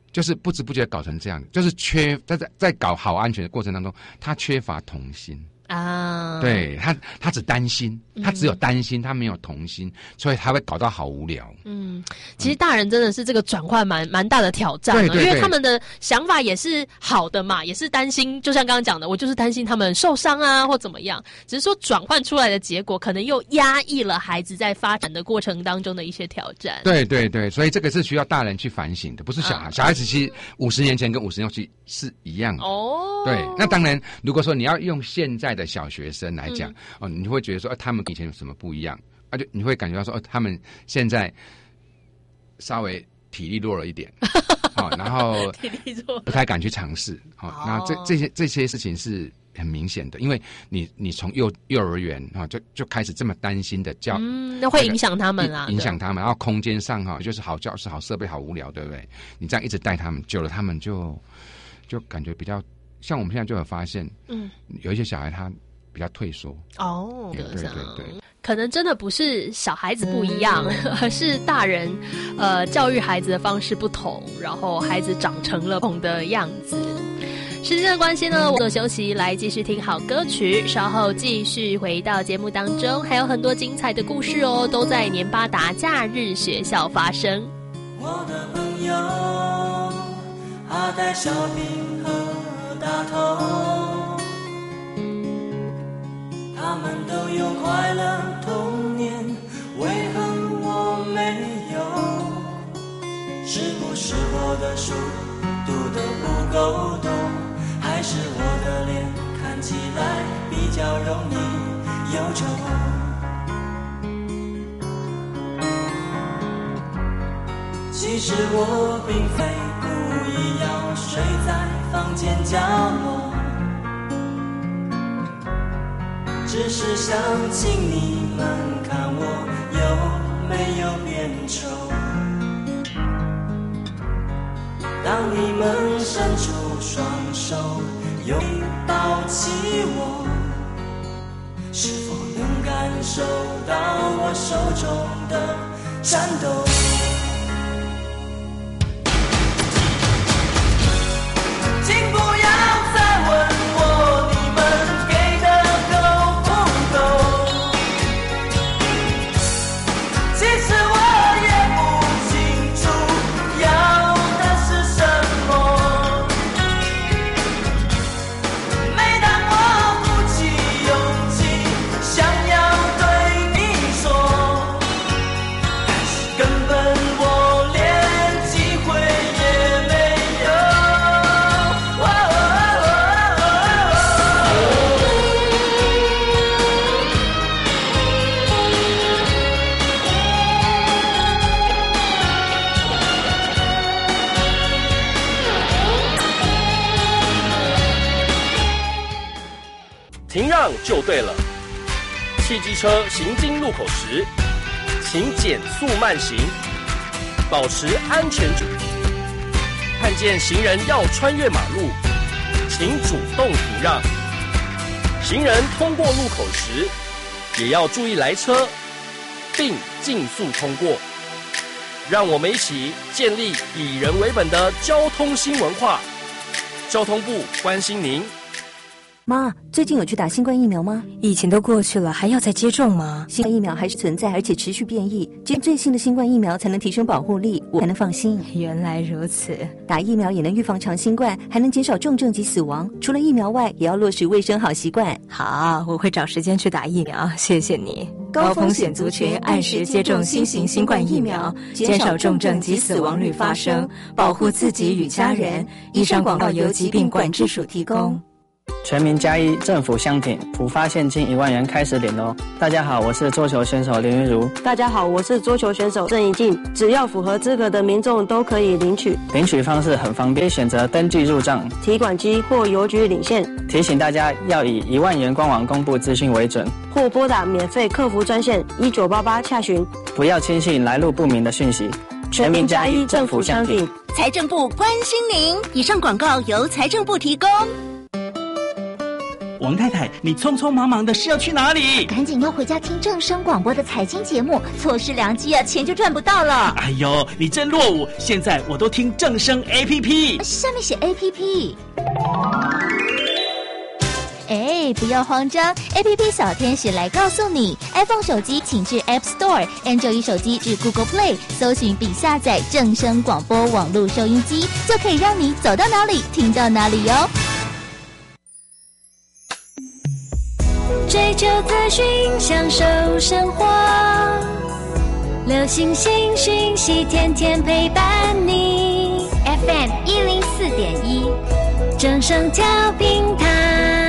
就是不知不觉搞成这样，就是缺在在在搞好安全的过程当中，他缺乏童心。 啊， 对他，他只担心，他只有担心，他没有童心，所以他会搞到好无聊。 嗯，其实大人真的是这个转换蛮蛮大的挑战的， 对对对， 因为他们的想法也是好的嘛，也是担心，就像刚刚讲的，我就是担心他们受伤啊或怎么样，只是说转换出来的结果可能又压抑了孩子在发展的过程当中的一些挑战。 对对对，所以这个是需要大人去反省的，不是小孩。啊、小孩子其实五十年前跟五十年后是一样的。哦，对，那当然，如果说你要用现在的小学生来讲，嗯、哦，你会觉得说，呃、他们以前有什么不一样？啊，就你会感觉到说，哦，他们现在稍微体力弱了一点，哦，然后体力弱， 不太敢去尝试，哦，那这这些这些事情是很明显的，因为你你从幼幼儿园啊、哦、就就开始这么担心的教， 嗯，那会影响他们啦， 影响他们，然后空间上哈、哦、就是好教室、好设备、好无聊，对不对？你这样一直带他们，久了他们就就感觉比较。像我们现在就有发现，嗯，有一些小孩他比较退缩哦， 对对对对， 可能真的不是小孩子不一样，嗯、而是大人呃教育孩子的方式不同，然后孩子长成了不同的样子。时间的关系呢，我们休息来继续听好歌曲，稍后继续回到节目当中，还有很多精彩的故事哦，都在年巴达假日学校发生。 我的朋友阿呆、小兵和大头，他们都有快乐童年，为何我没有？是不是我的书读得不够多，还是我的脸看起来比较容易忧愁？其实我并非故意要睡在房间角落，只是想请你们看我有没有变丑。当你们伸出双手用力抱起我，是否能感受到我手中的颤抖？请不要再问我你们给的够不够，其实我也不清楚要的是什么。每当我鼓起勇气想要对你说，但是根本我连机会也没有。 停让就对了。汽机车行经路口时，请减速慢行，保持安全距离。看见行人要穿越马路，请主动停让。行人通过路口时，也要注意来车，并尽速通过。让我们一起建立以人为本的交通新文化。交通部关心您。 妈，最近有去打新冠疫苗吗？ 疫情都过去了，还要再接种吗？ 新冠疫苗还是存在，而且持续变异。接最新的新冠疫苗才能提升保护力，我才能放心。 原来如此， 打疫苗也能预防长新冠，还能减少重症及死亡。除了疫苗外，也要落实卫生好习惯。 好，我会找时间去打疫苗，谢谢你。高风险族群按时接种新型新冠疫苗，减少重症及死亡率发生，保护自己与家人。以上广告由疾病管制署提供。 全民加一，政府相挺，普发现金一万元开始领哦！大家好，我是桌球选手林云如。 大家好，我是桌球选手郑怡静。只要符合资格的民众都可以领取。 领取方式很方便，选择登记入账、 提款机或邮局领现。 提醒大家要以一万元官网公布资讯为准， 或拨打免费客服专线一九八八洽询。 不要轻信来路不明的讯息。全民加一，政府相挺。 财政部关心您。以上广告由财政部提供。 王太太，你匆匆忙忙的是要去哪里？ 赶紧要回家听正声广播的财经节目，错失良机啊，钱就赚不到了。 哎呦，你真落伍！现在我都听正声 A P P， 上面写 A P P。哎，不要慌张 ，A P P 小天使来告诉你 ，iPhone 手机请至 App Store，Android 手机至 Google Play， 搜寻并下载正声广播网络收音机，就可以让你走到哪里听到哪里哟。 追求资讯，享受生活，流行新讯息，天天陪伴你。 F M 一零四点一， 正声调频台。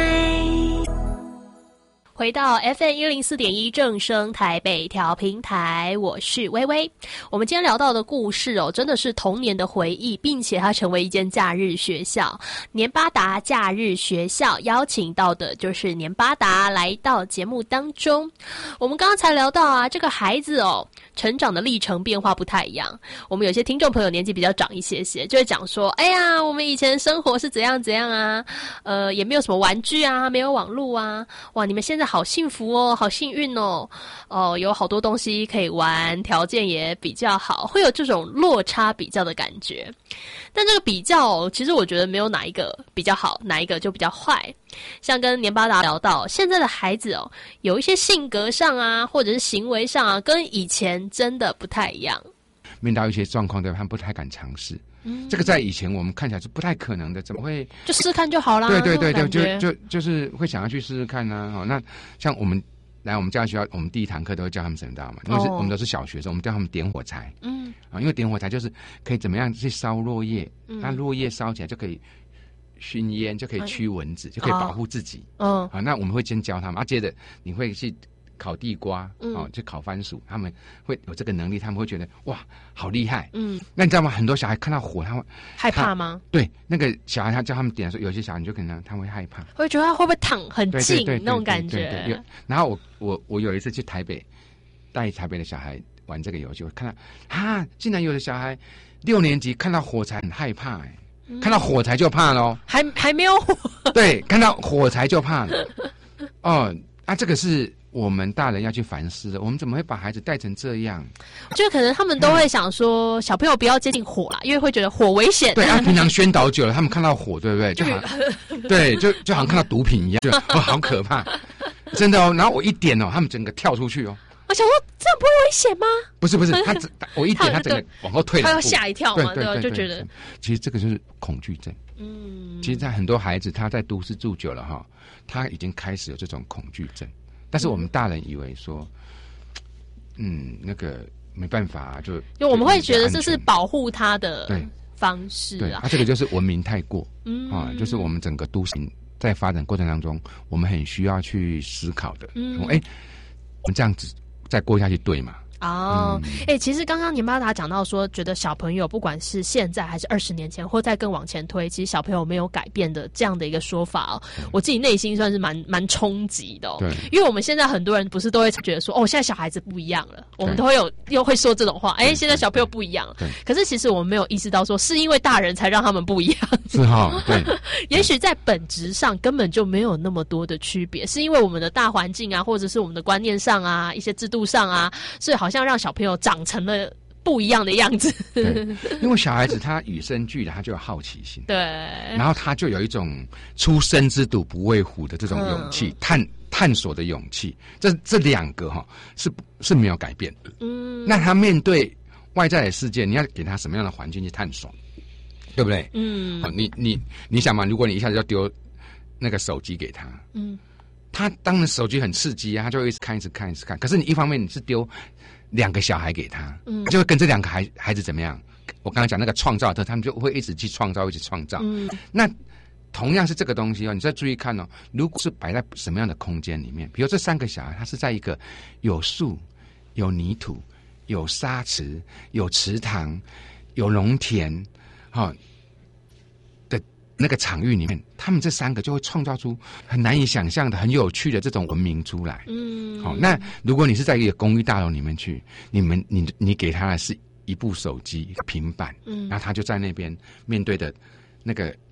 回到 F M 一零四点一正声台北调频台，我是微微。我们今天聊到的故事哦，真的是童年的回忆，并且它成为一间假日学校。年巴达假日学校邀请到的就是年巴达来到节目当中。我们刚刚才聊到啊，这个孩子哦，成长的历程变化不太一样。我们有些听众朋友年纪比较长一些些，就会讲说，哎呀，我们以前生活是怎样怎样啊，呃，也没有什么玩具啊，没有网络啊，哇，你们现在好幸福哦，好幸运哦，哦，有好多东西可以玩，条件也比较好，会有这种落差比较的感觉。但这个比较哦，其实我觉得没有哪一个比较好，哪一个就比较坏。像跟年巴达聊到，现在的孩子哦，有一些性格上啊，或者是行为上啊，跟以前真的不太一样。 面到一些状况，对，他们不太敢尝试。嗯，这个在以前我们看起来是不太可能的，怎么会？ 就试试看就好啦。 对对对对，就就就是会想要去试试看呢、啊。好，那像我们来我们家学校，我们第一堂课都会教他们什么，知道吗？因为是、哦、我们都是小学生，我们教他们点火柴。嗯，啊，因为点火柴就是可以怎么样去烧落叶，嗯、那落叶烧起来就可以熏烟，就可以驱蚊子，嗯、就可以保护自己。嗯、哦，好，那我们会先教他们，啊，接着你会去烤地瓜，嗯、哦，去烤番薯，他们会有这个能力，他们会觉得哇，好厉害。嗯，那你知道吗？很多小孩看到火，他会害怕吗？ 对，那个小孩他叫他们点的时候，有些小孩你就可能他会害怕， 会觉得他会不会躺很近那种感觉。 对对对对，然后我我我有一次去台北带台北的小孩玩这个游戏，我看到啊，竟然有的小孩六年级看到火柴很害怕、欸，哎、嗯，看到火柴就怕咯， 还还没有火， 对，看到火柴就怕了。哦，啊，这个是我们大人要去反思的，我们怎么会把孩子带成这样？ 就可能他们都会想说，小朋友不要接近火啦，因为会觉得火危险。 对，他、啊、平常宣导久了，他们看到火，对不对？就好像对，就就好像看到毒品一样，就哦，好可怕，真的哦。然后我一点哦，他们整个跳出去哦。 我想说，这样不会危险吗？ 不是不是，他我一点，他整个往后退了， 他要吓一跳嘛， 对对对，就觉得。 其实这个就是恐惧症。嗯，其实，在很多孩子他在都市住久了哈，他已经开始有这种恐惧症。但是我们大人以为说，嗯，那个没办法、啊，就就我们会觉得这是保护他的方式啊。 对，啊，这个就是文明太过，嗯啊，就是我们整个都市在发展过程当中，我们很需要去思考的。嗯，哎、欸，我们这样子再过下去对吗？ 哦，哎、嗯欸，其实刚刚年巴达讲到说，觉得小朋友不管是现在还是二十年前，或再更往前推，其实小朋友没有改变的这样的一个说法哦，我自己内心算是蛮蛮冲击的哦。对，因为我们现在很多人不是都会觉得说，哦，现在小孩子不一样了，我们都会有又会说这种话，哎、欸，现在小朋友不一样了。可是其实我们没有意识到说，是因为大人才让他们不一样。 是哈，对。 也许在本质上根本就没有那么多的区别，是因为我们的大环境啊，或者是我们的观念上啊，一些制度上啊，所以好像让小朋友长成了不一样的样子。 对，因为小孩子他与生俱来，他就有好奇心， 对， 然后他就有一种初生之犊不畏虎的这种勇气，嗯、探探索的勇气。这这两个哈、哦、是是没有改变的。嗯，那他面对外在的世界，你要给他什么样的环境去探索，对不对？嗯，好、哦，你你你想嘛，如果你一下子要丢那个手机给他，嗯。他当然手机很刺激啊，他就会一直看一直看一直看。可是你一方面你是丢两个小孩给他，嗯，就会跟这两个孩孩子怎么样？我刚才讲那个创造的，他们就会一直去创造，一直创造。嗯，那同样是这个东西哦，你再注意看哦，如果是摆在什么样的空间里面，比如这三个小孩，他是在一个有树、有泥土、有沙池、有池塘、有农田，哈、哦。那个场域里面，他们这三个就会创造出很难以想象的、很有趣的这种文明出来。嗯，好、哦，那如果你是在一个公寓大楼里面去，你们你你给他的是一部手机、一个平板，嗯，然后他就在那边面对的那个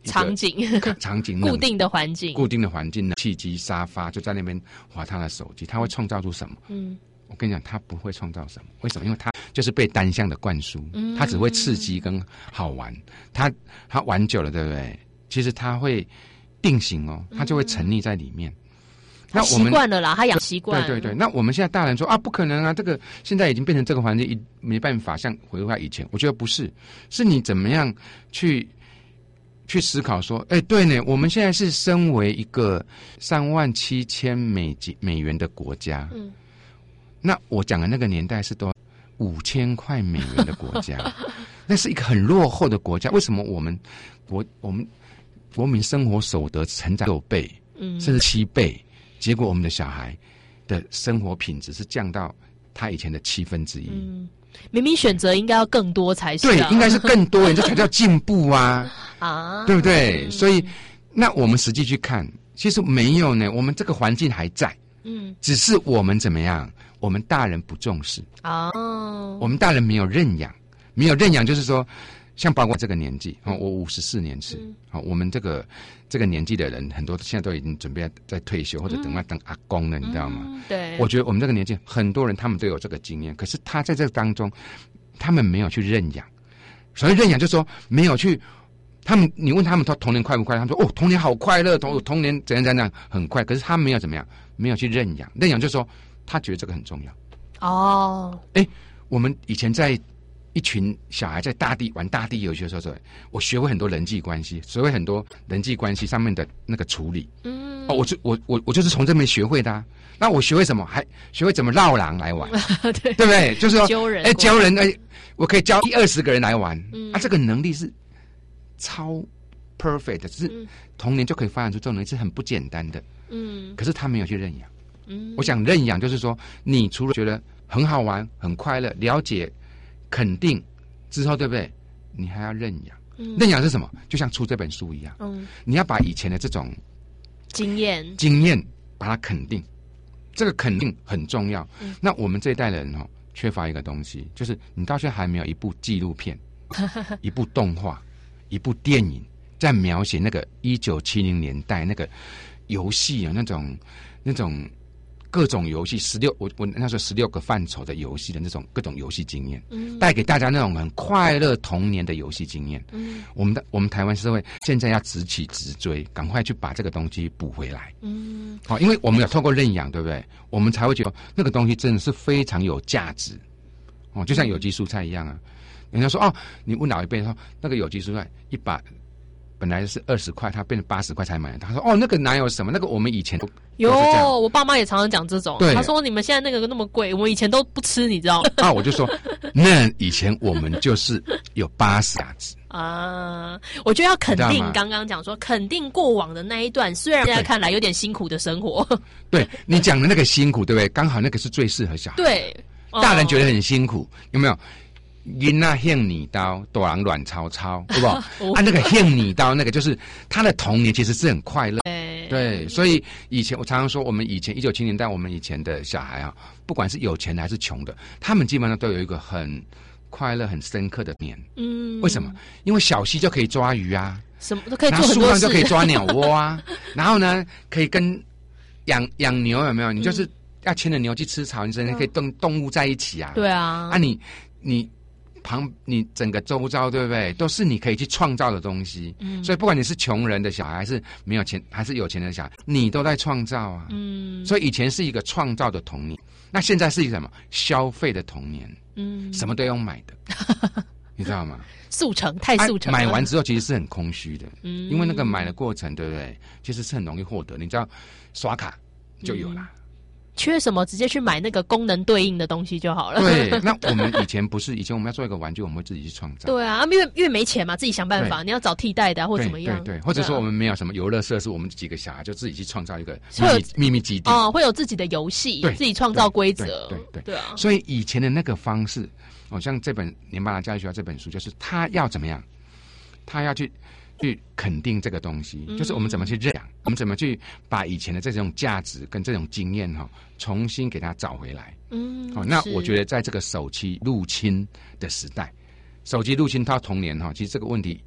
场景场景固定的环境， 固定的环境，汽机、沙发就在那边滑他的手机，他会创造出什么？嗯，我跟你讲，他不会创造什么，为什么？因为他就是被单向的灌输，嗯，他只会刺激跟好玩，他他玩久了，对不对？其实他会定型哦，他就会沉溺在里面。嗯， 那我们习惯了啦，他养习惯。 对对对，那我们现在大人说啊，不可能啊，这个现在已经变成这个环境，没办法像回到以前。我觉得不是，是你怎么样去去思考说，哎，对呢，我们现在是身为一个三万七千美金美元的国家，嗯，那我讲的那个年代是多五千块美元的国家，那是一个很落后的国家。为什么我们国我们国民生活所得成长六倍，嗯，甚至七倍？结果我们的小孩的生活品质是降到他以前的七分之一。嗯， 明明选择应该要更多才是，啊， 对，应该是更多，这才叫进步啊！啊，对不对？嗯，所以，那我们实际去看，其实没有呢。我们这个环境还在，嗯，只是我们怎么样？我们大人不重视哦，我们大人没有认养，没有认养，就是说。像包括这个年纪，哦，我五十四年次，好，嗯，我们这个这个年纪的人，很多现在都已经准备在退休，或者等待等阿公了，嗯，你知道吗？ 对， 我觉得我们这个年纪，很多人他们都有这个经验，可是他在这个当中，他们没有去认养。所谓认养，就是说没有去，他们你问他们他童年快不快乐，他们说哦，童年好快乐，童童年怎样怎样很快，可是他没有怎么样，没有去认养。认养就是说他觉得这个很重要。哦，哎，我们以前在。一群小孩在大地玩大地游戏的时候，我学会很多人际关系，学会很多人际关系上面的那个处理。嗯，哦，我就我我我就是从这边学会的啊。那我学会什么？还学会怎么绕狼来玩，对对不对？就是说， 揪人， 哎，揪人，哎，我可以教一二十个人来玩。嗯，啊，这个能力是超 perfect 的，只是童年就可以发展出这种能力，是很不简单的。嗯，可是他没有去认养。嗯，我想认养就是说，你除了觉得很好玩、很快乐，了解。肯定之后，对不对？你还要认养。嗯，认养是什么？就像出这本书一样。嗯，你要把以前的这种经验、 经验把它肯定，这个肯定很重要。嗯，那我们这一代人哦，缺乏一个东西，就是你到现在还没有一部纪录片、一部动画、一部电影，在描写那个一九七零年代那个游戏啊，那种那种。各种游戏十六，我我那时候十六个范畴的游戏的那种各种游戏经验，嗯，带给大家那种很快乐童年的游戏经验。嗯，我们的我们台湾社会现在要直起直追，赶快去把这个东西补回来。嗯，好，因为我们有透过认养，对不对？我们才会觉得那个东西真的是非常有价值。哦，就像有机蔬菜一样啊，人家说哦，你问老一辈说那个有机蔬菜一把。本来是二十块，他变成八十块才买。他说：“哦，那个哪有什么？那个我们以前都有。”我爸妈也常常讲这种。他说：“你们现在那个那么贵，我们以前都不吃，你知道吗？” 啊，我就说，那以前我们就是有八十价值啊。我觉得要肯定刚刚讲说，肯定过往的那一段，虽然现在看来有点辛苦的生活。 对你讲的那个辛苦，对不对？刚好那个是最适合小孩。 对， 哦，大人觉得很辛苦，有没有？囡仔向你刀，大人乱抄抄，对不？啊，那个向你刀，那个就是他的童年其实是很快乐。对，对，所以以前我常常说，我们以前一九七零年代，我们以前的小孩啊，不管是有钱的还是穷的，他们基本上都有一个很快乐、很深刻的年。嗯，为什么？因为小溪就可以抓鱼啊， 什么都可以做很多事， 树上就可以抓鸟窝啊，然后呢，可以跟养养牛有没有？你就是要牵着牛去吃草，你真的可以动动物在一起啊。 对啊， 啊你你。旁你整个周遭对不对，都是你可以去创造的东西。嗯，所以不管你是穷人的小孩，还是没有钱，还是有钱的小孩，你都在创造啊。嗯，所以以前是一个创造的童年，那现在是一个什么消费的童年？嗯，什么都用买的，你知道吗？ 速成太速成， 啊，买完之后其实是很空虚的。嗯，因为那个买的过程，对不对？其实是很容易获得，你知道，刷卡就有了。嗯， 缺什么直接去买那个功能对应的东西就好了。 对，那我们以前不是，以前我们要做一个玩具，我们会自己去创造。 对啊，因为因为没钱嘛，自己想办法，你要找替代的，啊，或怎么样。 对 对, 对，或者说我们没有什么游乐设施，我们几个小孩就自己去创造一个秘密秘密基地。 哦，会有自己的游戏，自己创造规则。 对 对, 对, 对, 对啊。 所以以前的那个方式，哦，像这本《年巴达教育学校》这本书，就是他要怎么样，他要去。去肯定这个东西，就是我们怎么去认养，我们怎么去把以前的这种价值跟这种经验哈，重新给它找回来。嗯，好，那我觉得在这个手机入侵的时代，手机入侵到童年哈，其实这个问题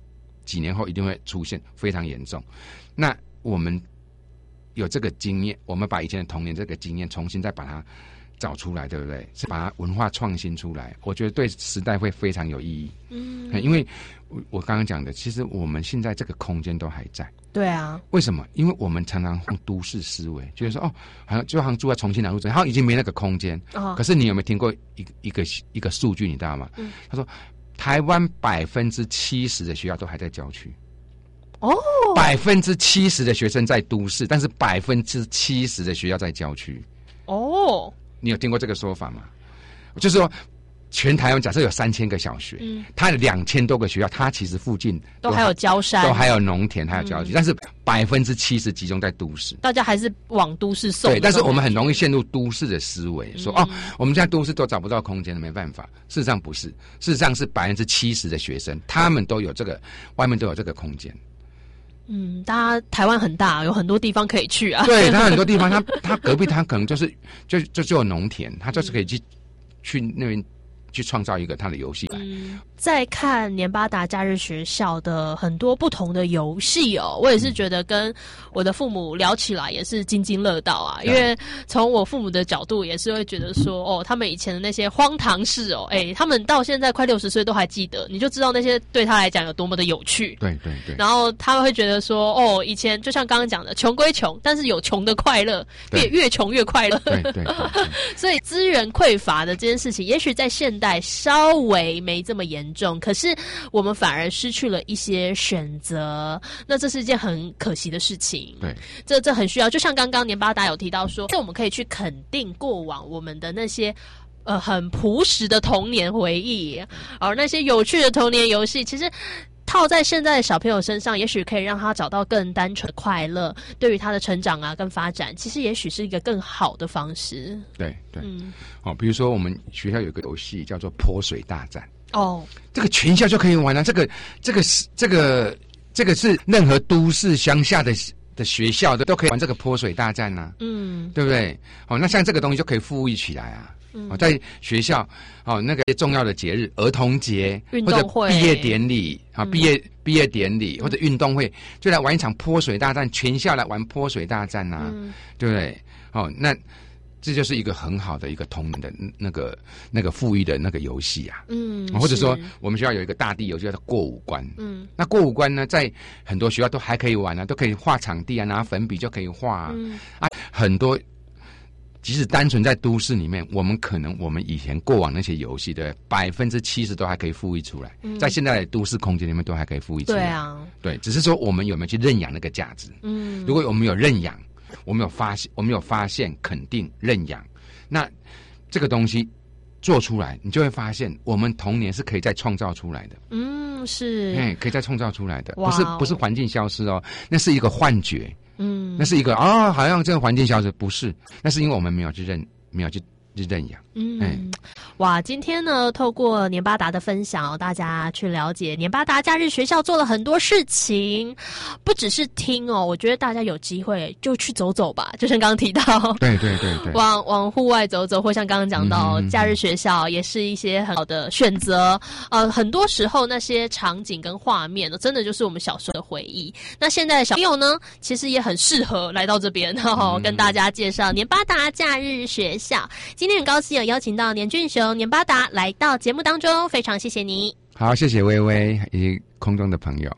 几年后一定会出现非常严重。那我们有这个经验，我们把以前的童年这个经验重新再把它找出来，对不对？是把它文化创新出来，我觉得对时代会非常有意义。嗯，因为我刚刚讲的，其实我们现在这个空间都还在。 对啊， 为什么？因为我们常常用都市思维，觉得说哦，好像就好像住在重庆南路这样，好像已经没那个空间。哦，可是你有没有听过一个一个一个数据？你知道吗？嗯，他说台湾百分之七十的学校都还在郊区。 哦， 百分之七十的学生在都市，但是百分之七十的学校在郊区。 哦， 你有听过这个说法吗？就是说。全台湾假设有三千个小学，嗯，它有两千多个学校，它其实附近都还有郊山， 都还有农田，还有郊区，嗯，但是百分之七十集中在都市， 大家还是往都市送。 对，但是我们很容易陷入都市的思维，嗯，说哦，我们现在都市都找不到空间了，没办法。事实上不是，事实上是百分之七十的学生，他们都有这个，外面都有这个空间。 嗯，大家台湾很大，有很多地方可以去啊。 对，它很多地方，它它隔壁它可能就是就就就有农田，它就是可以去，嗯，去那边。去创造一个他的游戏来。 嗯，再看年巴达假日学校的很多不同的游戏哦，我也是觉得跟我的父母聊起来也是津津乐道啊。因为从我父母的角度也是会觉得说，哦，他们以前的那些荒唐事哦，哎，他们到现在快六十岁都还记得，你就知道那些对他来讲有多么的有趣。 对对对。 然后他们会觉得说，哦，以前就像刚刚讲的，穷归穷，但是有穷的快乐，越越穷越快乐。 对对 对, 对。 所以资源匮乏的这件事情，也许在现代稍微没这么严重，可是我们反而失去了一些选择，那这是一件很可惜的事情。 对， 这这很需要，就像刚刚年巴达有提到说，我们可以去肯定过往我们的那些呃很朴实的童年回忆，而那些有趣的童年游戏，其实套在现在的小朋友身上，也许可以让他找到更单纯的快乐，对于他的成长啊跟发展，其实也许是一个更好的方式。 对对，嗯，哦，比如说我们学校有一个游戏叫做泼水大战。 哦， 这个全校就可以玩了，啊。这个这个是这个这个是任何都市乡下的的学校的都可以玩这个泼水大战啊。嗯，对不对？哦，那像这个东西就可以富裕起来啊。嗯，在学校哦，那个重要的节日，儿童节或者毕业典礼啊，毕业毕业典礼或者运动会，就来玩一场泼水大战，全校来玩泼水大战呐，啊，嗯，对不对？哦，那这就是一个很好的一个童年的那个那个富裕的那个游戏啊。嗯，或者说我们学校有一个大地游戏叫做过五关。嗯，那过五关呢，在很多学校都还可以玩啊，都可以画场地啊，拿粉笔就可以画啊。嗯，啊，很多。即使单纯在都市里面，我们可能我们以前过往那些游戏的百分之七十都还可以复议出来，嗯，在现在的都市空间里面都还可以复议出来。 对啊， 对，只是说我们有没有去认养那个价值？嗯，如果我们有认养，我们有发现，我们有发现、肯定、认养，那这个东西做出来，你就会发现，我们童年是可以再创造出来的。 嗯，是， 哎，可以再创造出来的，不是不是环境消失哦，那是一个幻觉。嗯，那是一个啊，好像这个环境消失，不是，那是因为我们没有去认，没有去去认养。嗯，哎， 哇，今天呢，透过年巴达的分享，大家去了解年巴达假日学校做了很多事情，不只是听哦，我觉得大家有机会就去走走吧，就像刚刚提到， 对对对对， 往往户外走走，或像刚刚讲到、嗯、假日学校也是一些很好的选择。呃，很多时候那些场景跟画面，真的就是我们小时候的回忆。那现在的小朋友呢，其实也很适合来到这边，哦嗯、跟大家介绍年巴达假日学校。今天很高兴有邀请到年俊雄、年巴达来到节目当中，非常谢谢你。 好，谢谢薇薇以及空中的朋友。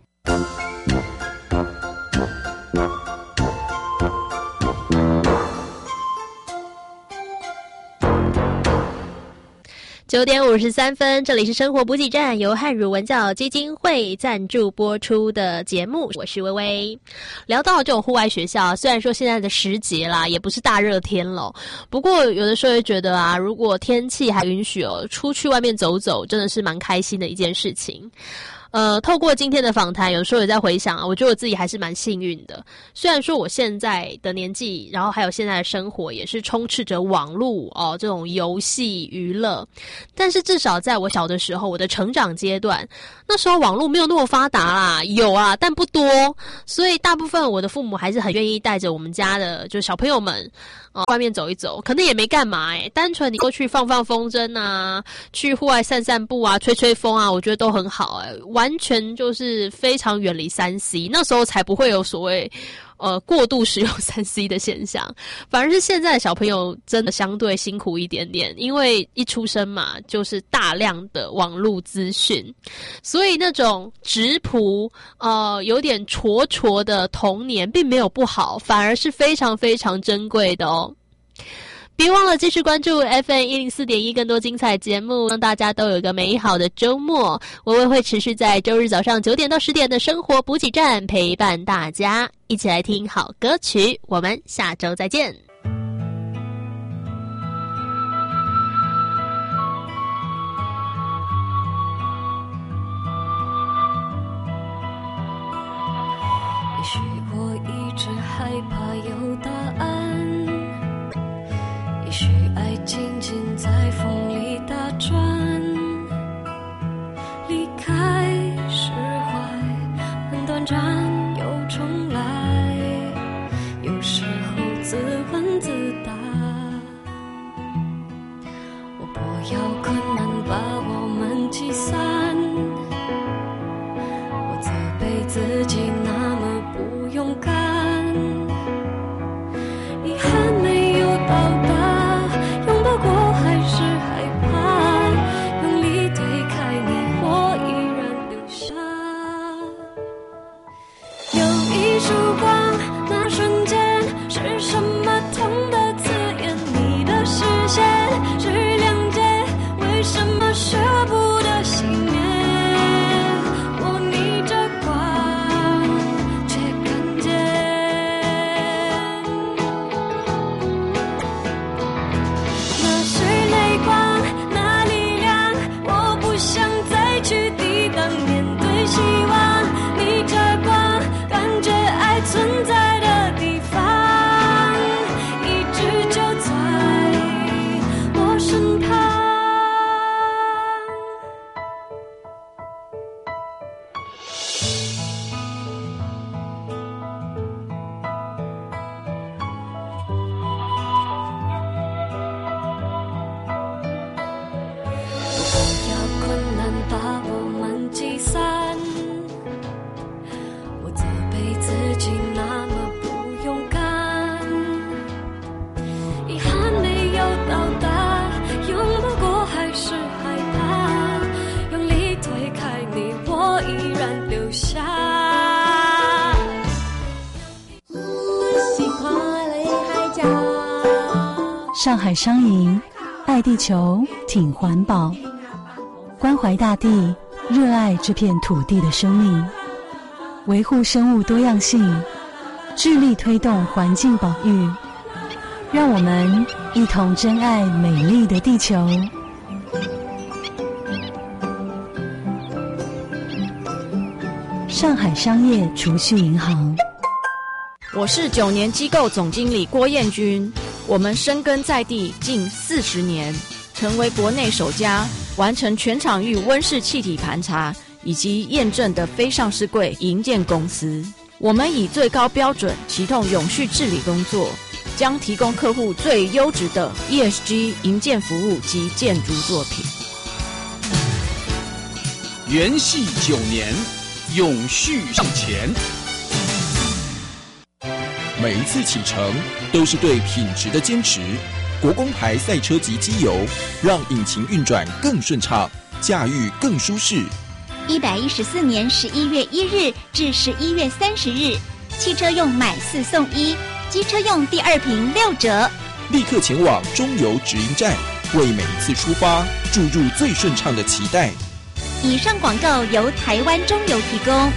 九点五十三分，这里是生活补给站，由汉儒文教基金会赞助播出的节目，我是薇薇。聊到这种户外学校，虽然说现在的时节啦，也不是大热天了，不过有的时候会觉得啊，如果天气还允许哦，出去外面走走，真的是蛮开心的一件事情。呃，透过今天的访谈，有时候也在回想啊，我觉得我自己还是蛮幸运的。虽然说我现在的年纪，然后还有现在的生活，也是充斥着网络哦这种游戏娱乐，但是至少在我小的时候，我的成长阶段，那时候网络没有那么发达啦，有啊，但不多，所以大部分我的父母还是很愿意带着我们家的就小朋友们哦外面走一走，可能也没干嘛诶，单纯你过去放放风筝啊，去户外散散步啊，吹吹风啊，我觉得都很好诶。 完全就是非常远离三 C， 那时候才不会有所谓呃过度使用三 C 的现象。反而是现在的小朋友真的相对辛苦一点点，因为一出生嘛就是大量的网络资讯，所以那种质朴呃有点戳戳的童年并没有不好，反而是非常非常珍贵的哦。别忘了继续关注 F M 一零四点一 更多精彩节目，让大家都有一个美好的周末。我也会持续在周日早上九点到十点的生活补给站陪伴大家，一起来听好歌曲。我们下周再见。 也许我一直害怕有答案，也许爱静静在风里打转，离开释怀很短暂又重来，有时候自问自答，我不要困难把我们击散，我责备自己那么不勇敢，遗憾没有到达，拥抱过还是害怕，用力推开你我依然留下，有一束光，那瞬间是什么痛的字眼，你的视线是谅解，为什么舍不得熄灭，我逆着光却看见，那是泪光，那力量，我不想再去抵挡，面对希望，逆着光，感觉爱存在的地方，一直就在我身旁。不要困难把我们击散，我责备自己那么不勇敢，遗憾没有到达，拥抱过还是害怕，用力推开你我依然留下，喜欢泪海角。 上海商银，爱地球，挺环保，关怀大地，热爱这片土地的生命，维护生物多样性，致力推动环境保育，让我们一同珍爱美丽的地球。上海商业储蓄银行。 我是九年机构总经理郭彦君，我们深耕在地近四十年，成为国内首家完成全场域温室气体盘查以及验证的非上市柜营建公司。我们以最高标准启动永续治理工作，将提供客户最优质的 E S G 营建服务及建筑作品。 元系九年，永续向前。每一次启程都是对品质的坚持。国工牌赛车级机油，让引擎运转更顺畅，驾驭更舒适。 一百一十四年十一月一日至十一月三十日，汽车用买四送一，机车用第二瓶六折。 立刻前往中油直营站，为每一次出发注入最顺畅的期待。 以上广告由台湾中油提供。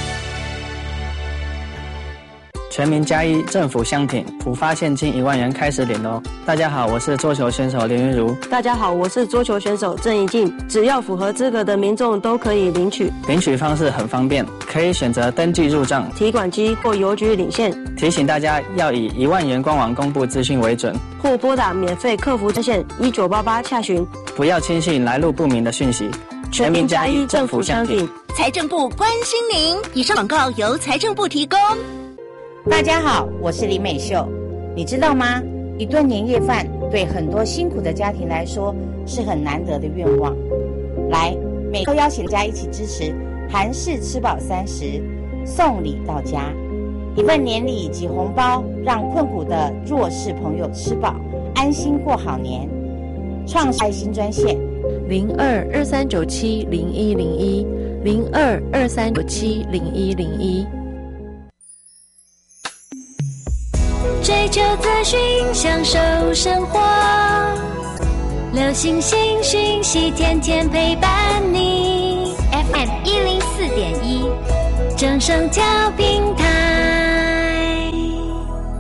全民加一，政府相挺，普发现金一万元开始领哦！大家好，我是桌球选手林云如。 大家好，我是桌球选手郑怡静。只要符合资格的民众都可以领取。 领取方式很方便，可以选择登记入账、 提款机或邮局领现。 提醒大家要以一万元官网公布资讯为准， 或拨打免费客服专线一九八八洽询。 不要轻信来路不明的讯息。 全民加一，政府相挺。 财政部关心您。以上广告由财政部提供。 大家好，我是林美秀。你知道吗？一顿年夜饭对很多辛苦的家庭来说是很难得的愿望。来，每周邀请大家一起支持韩式吃饱三十，送礼到家。一份年礼及红包，让困苦的弱势朋友吃饱，安心过好年。创爱心专线零二二三九七零一零一零二二三九七零一零一。 追求资讯，享受生活，流星星讯息，天天陪伴你。 F M 一零四点一， 正声调频台。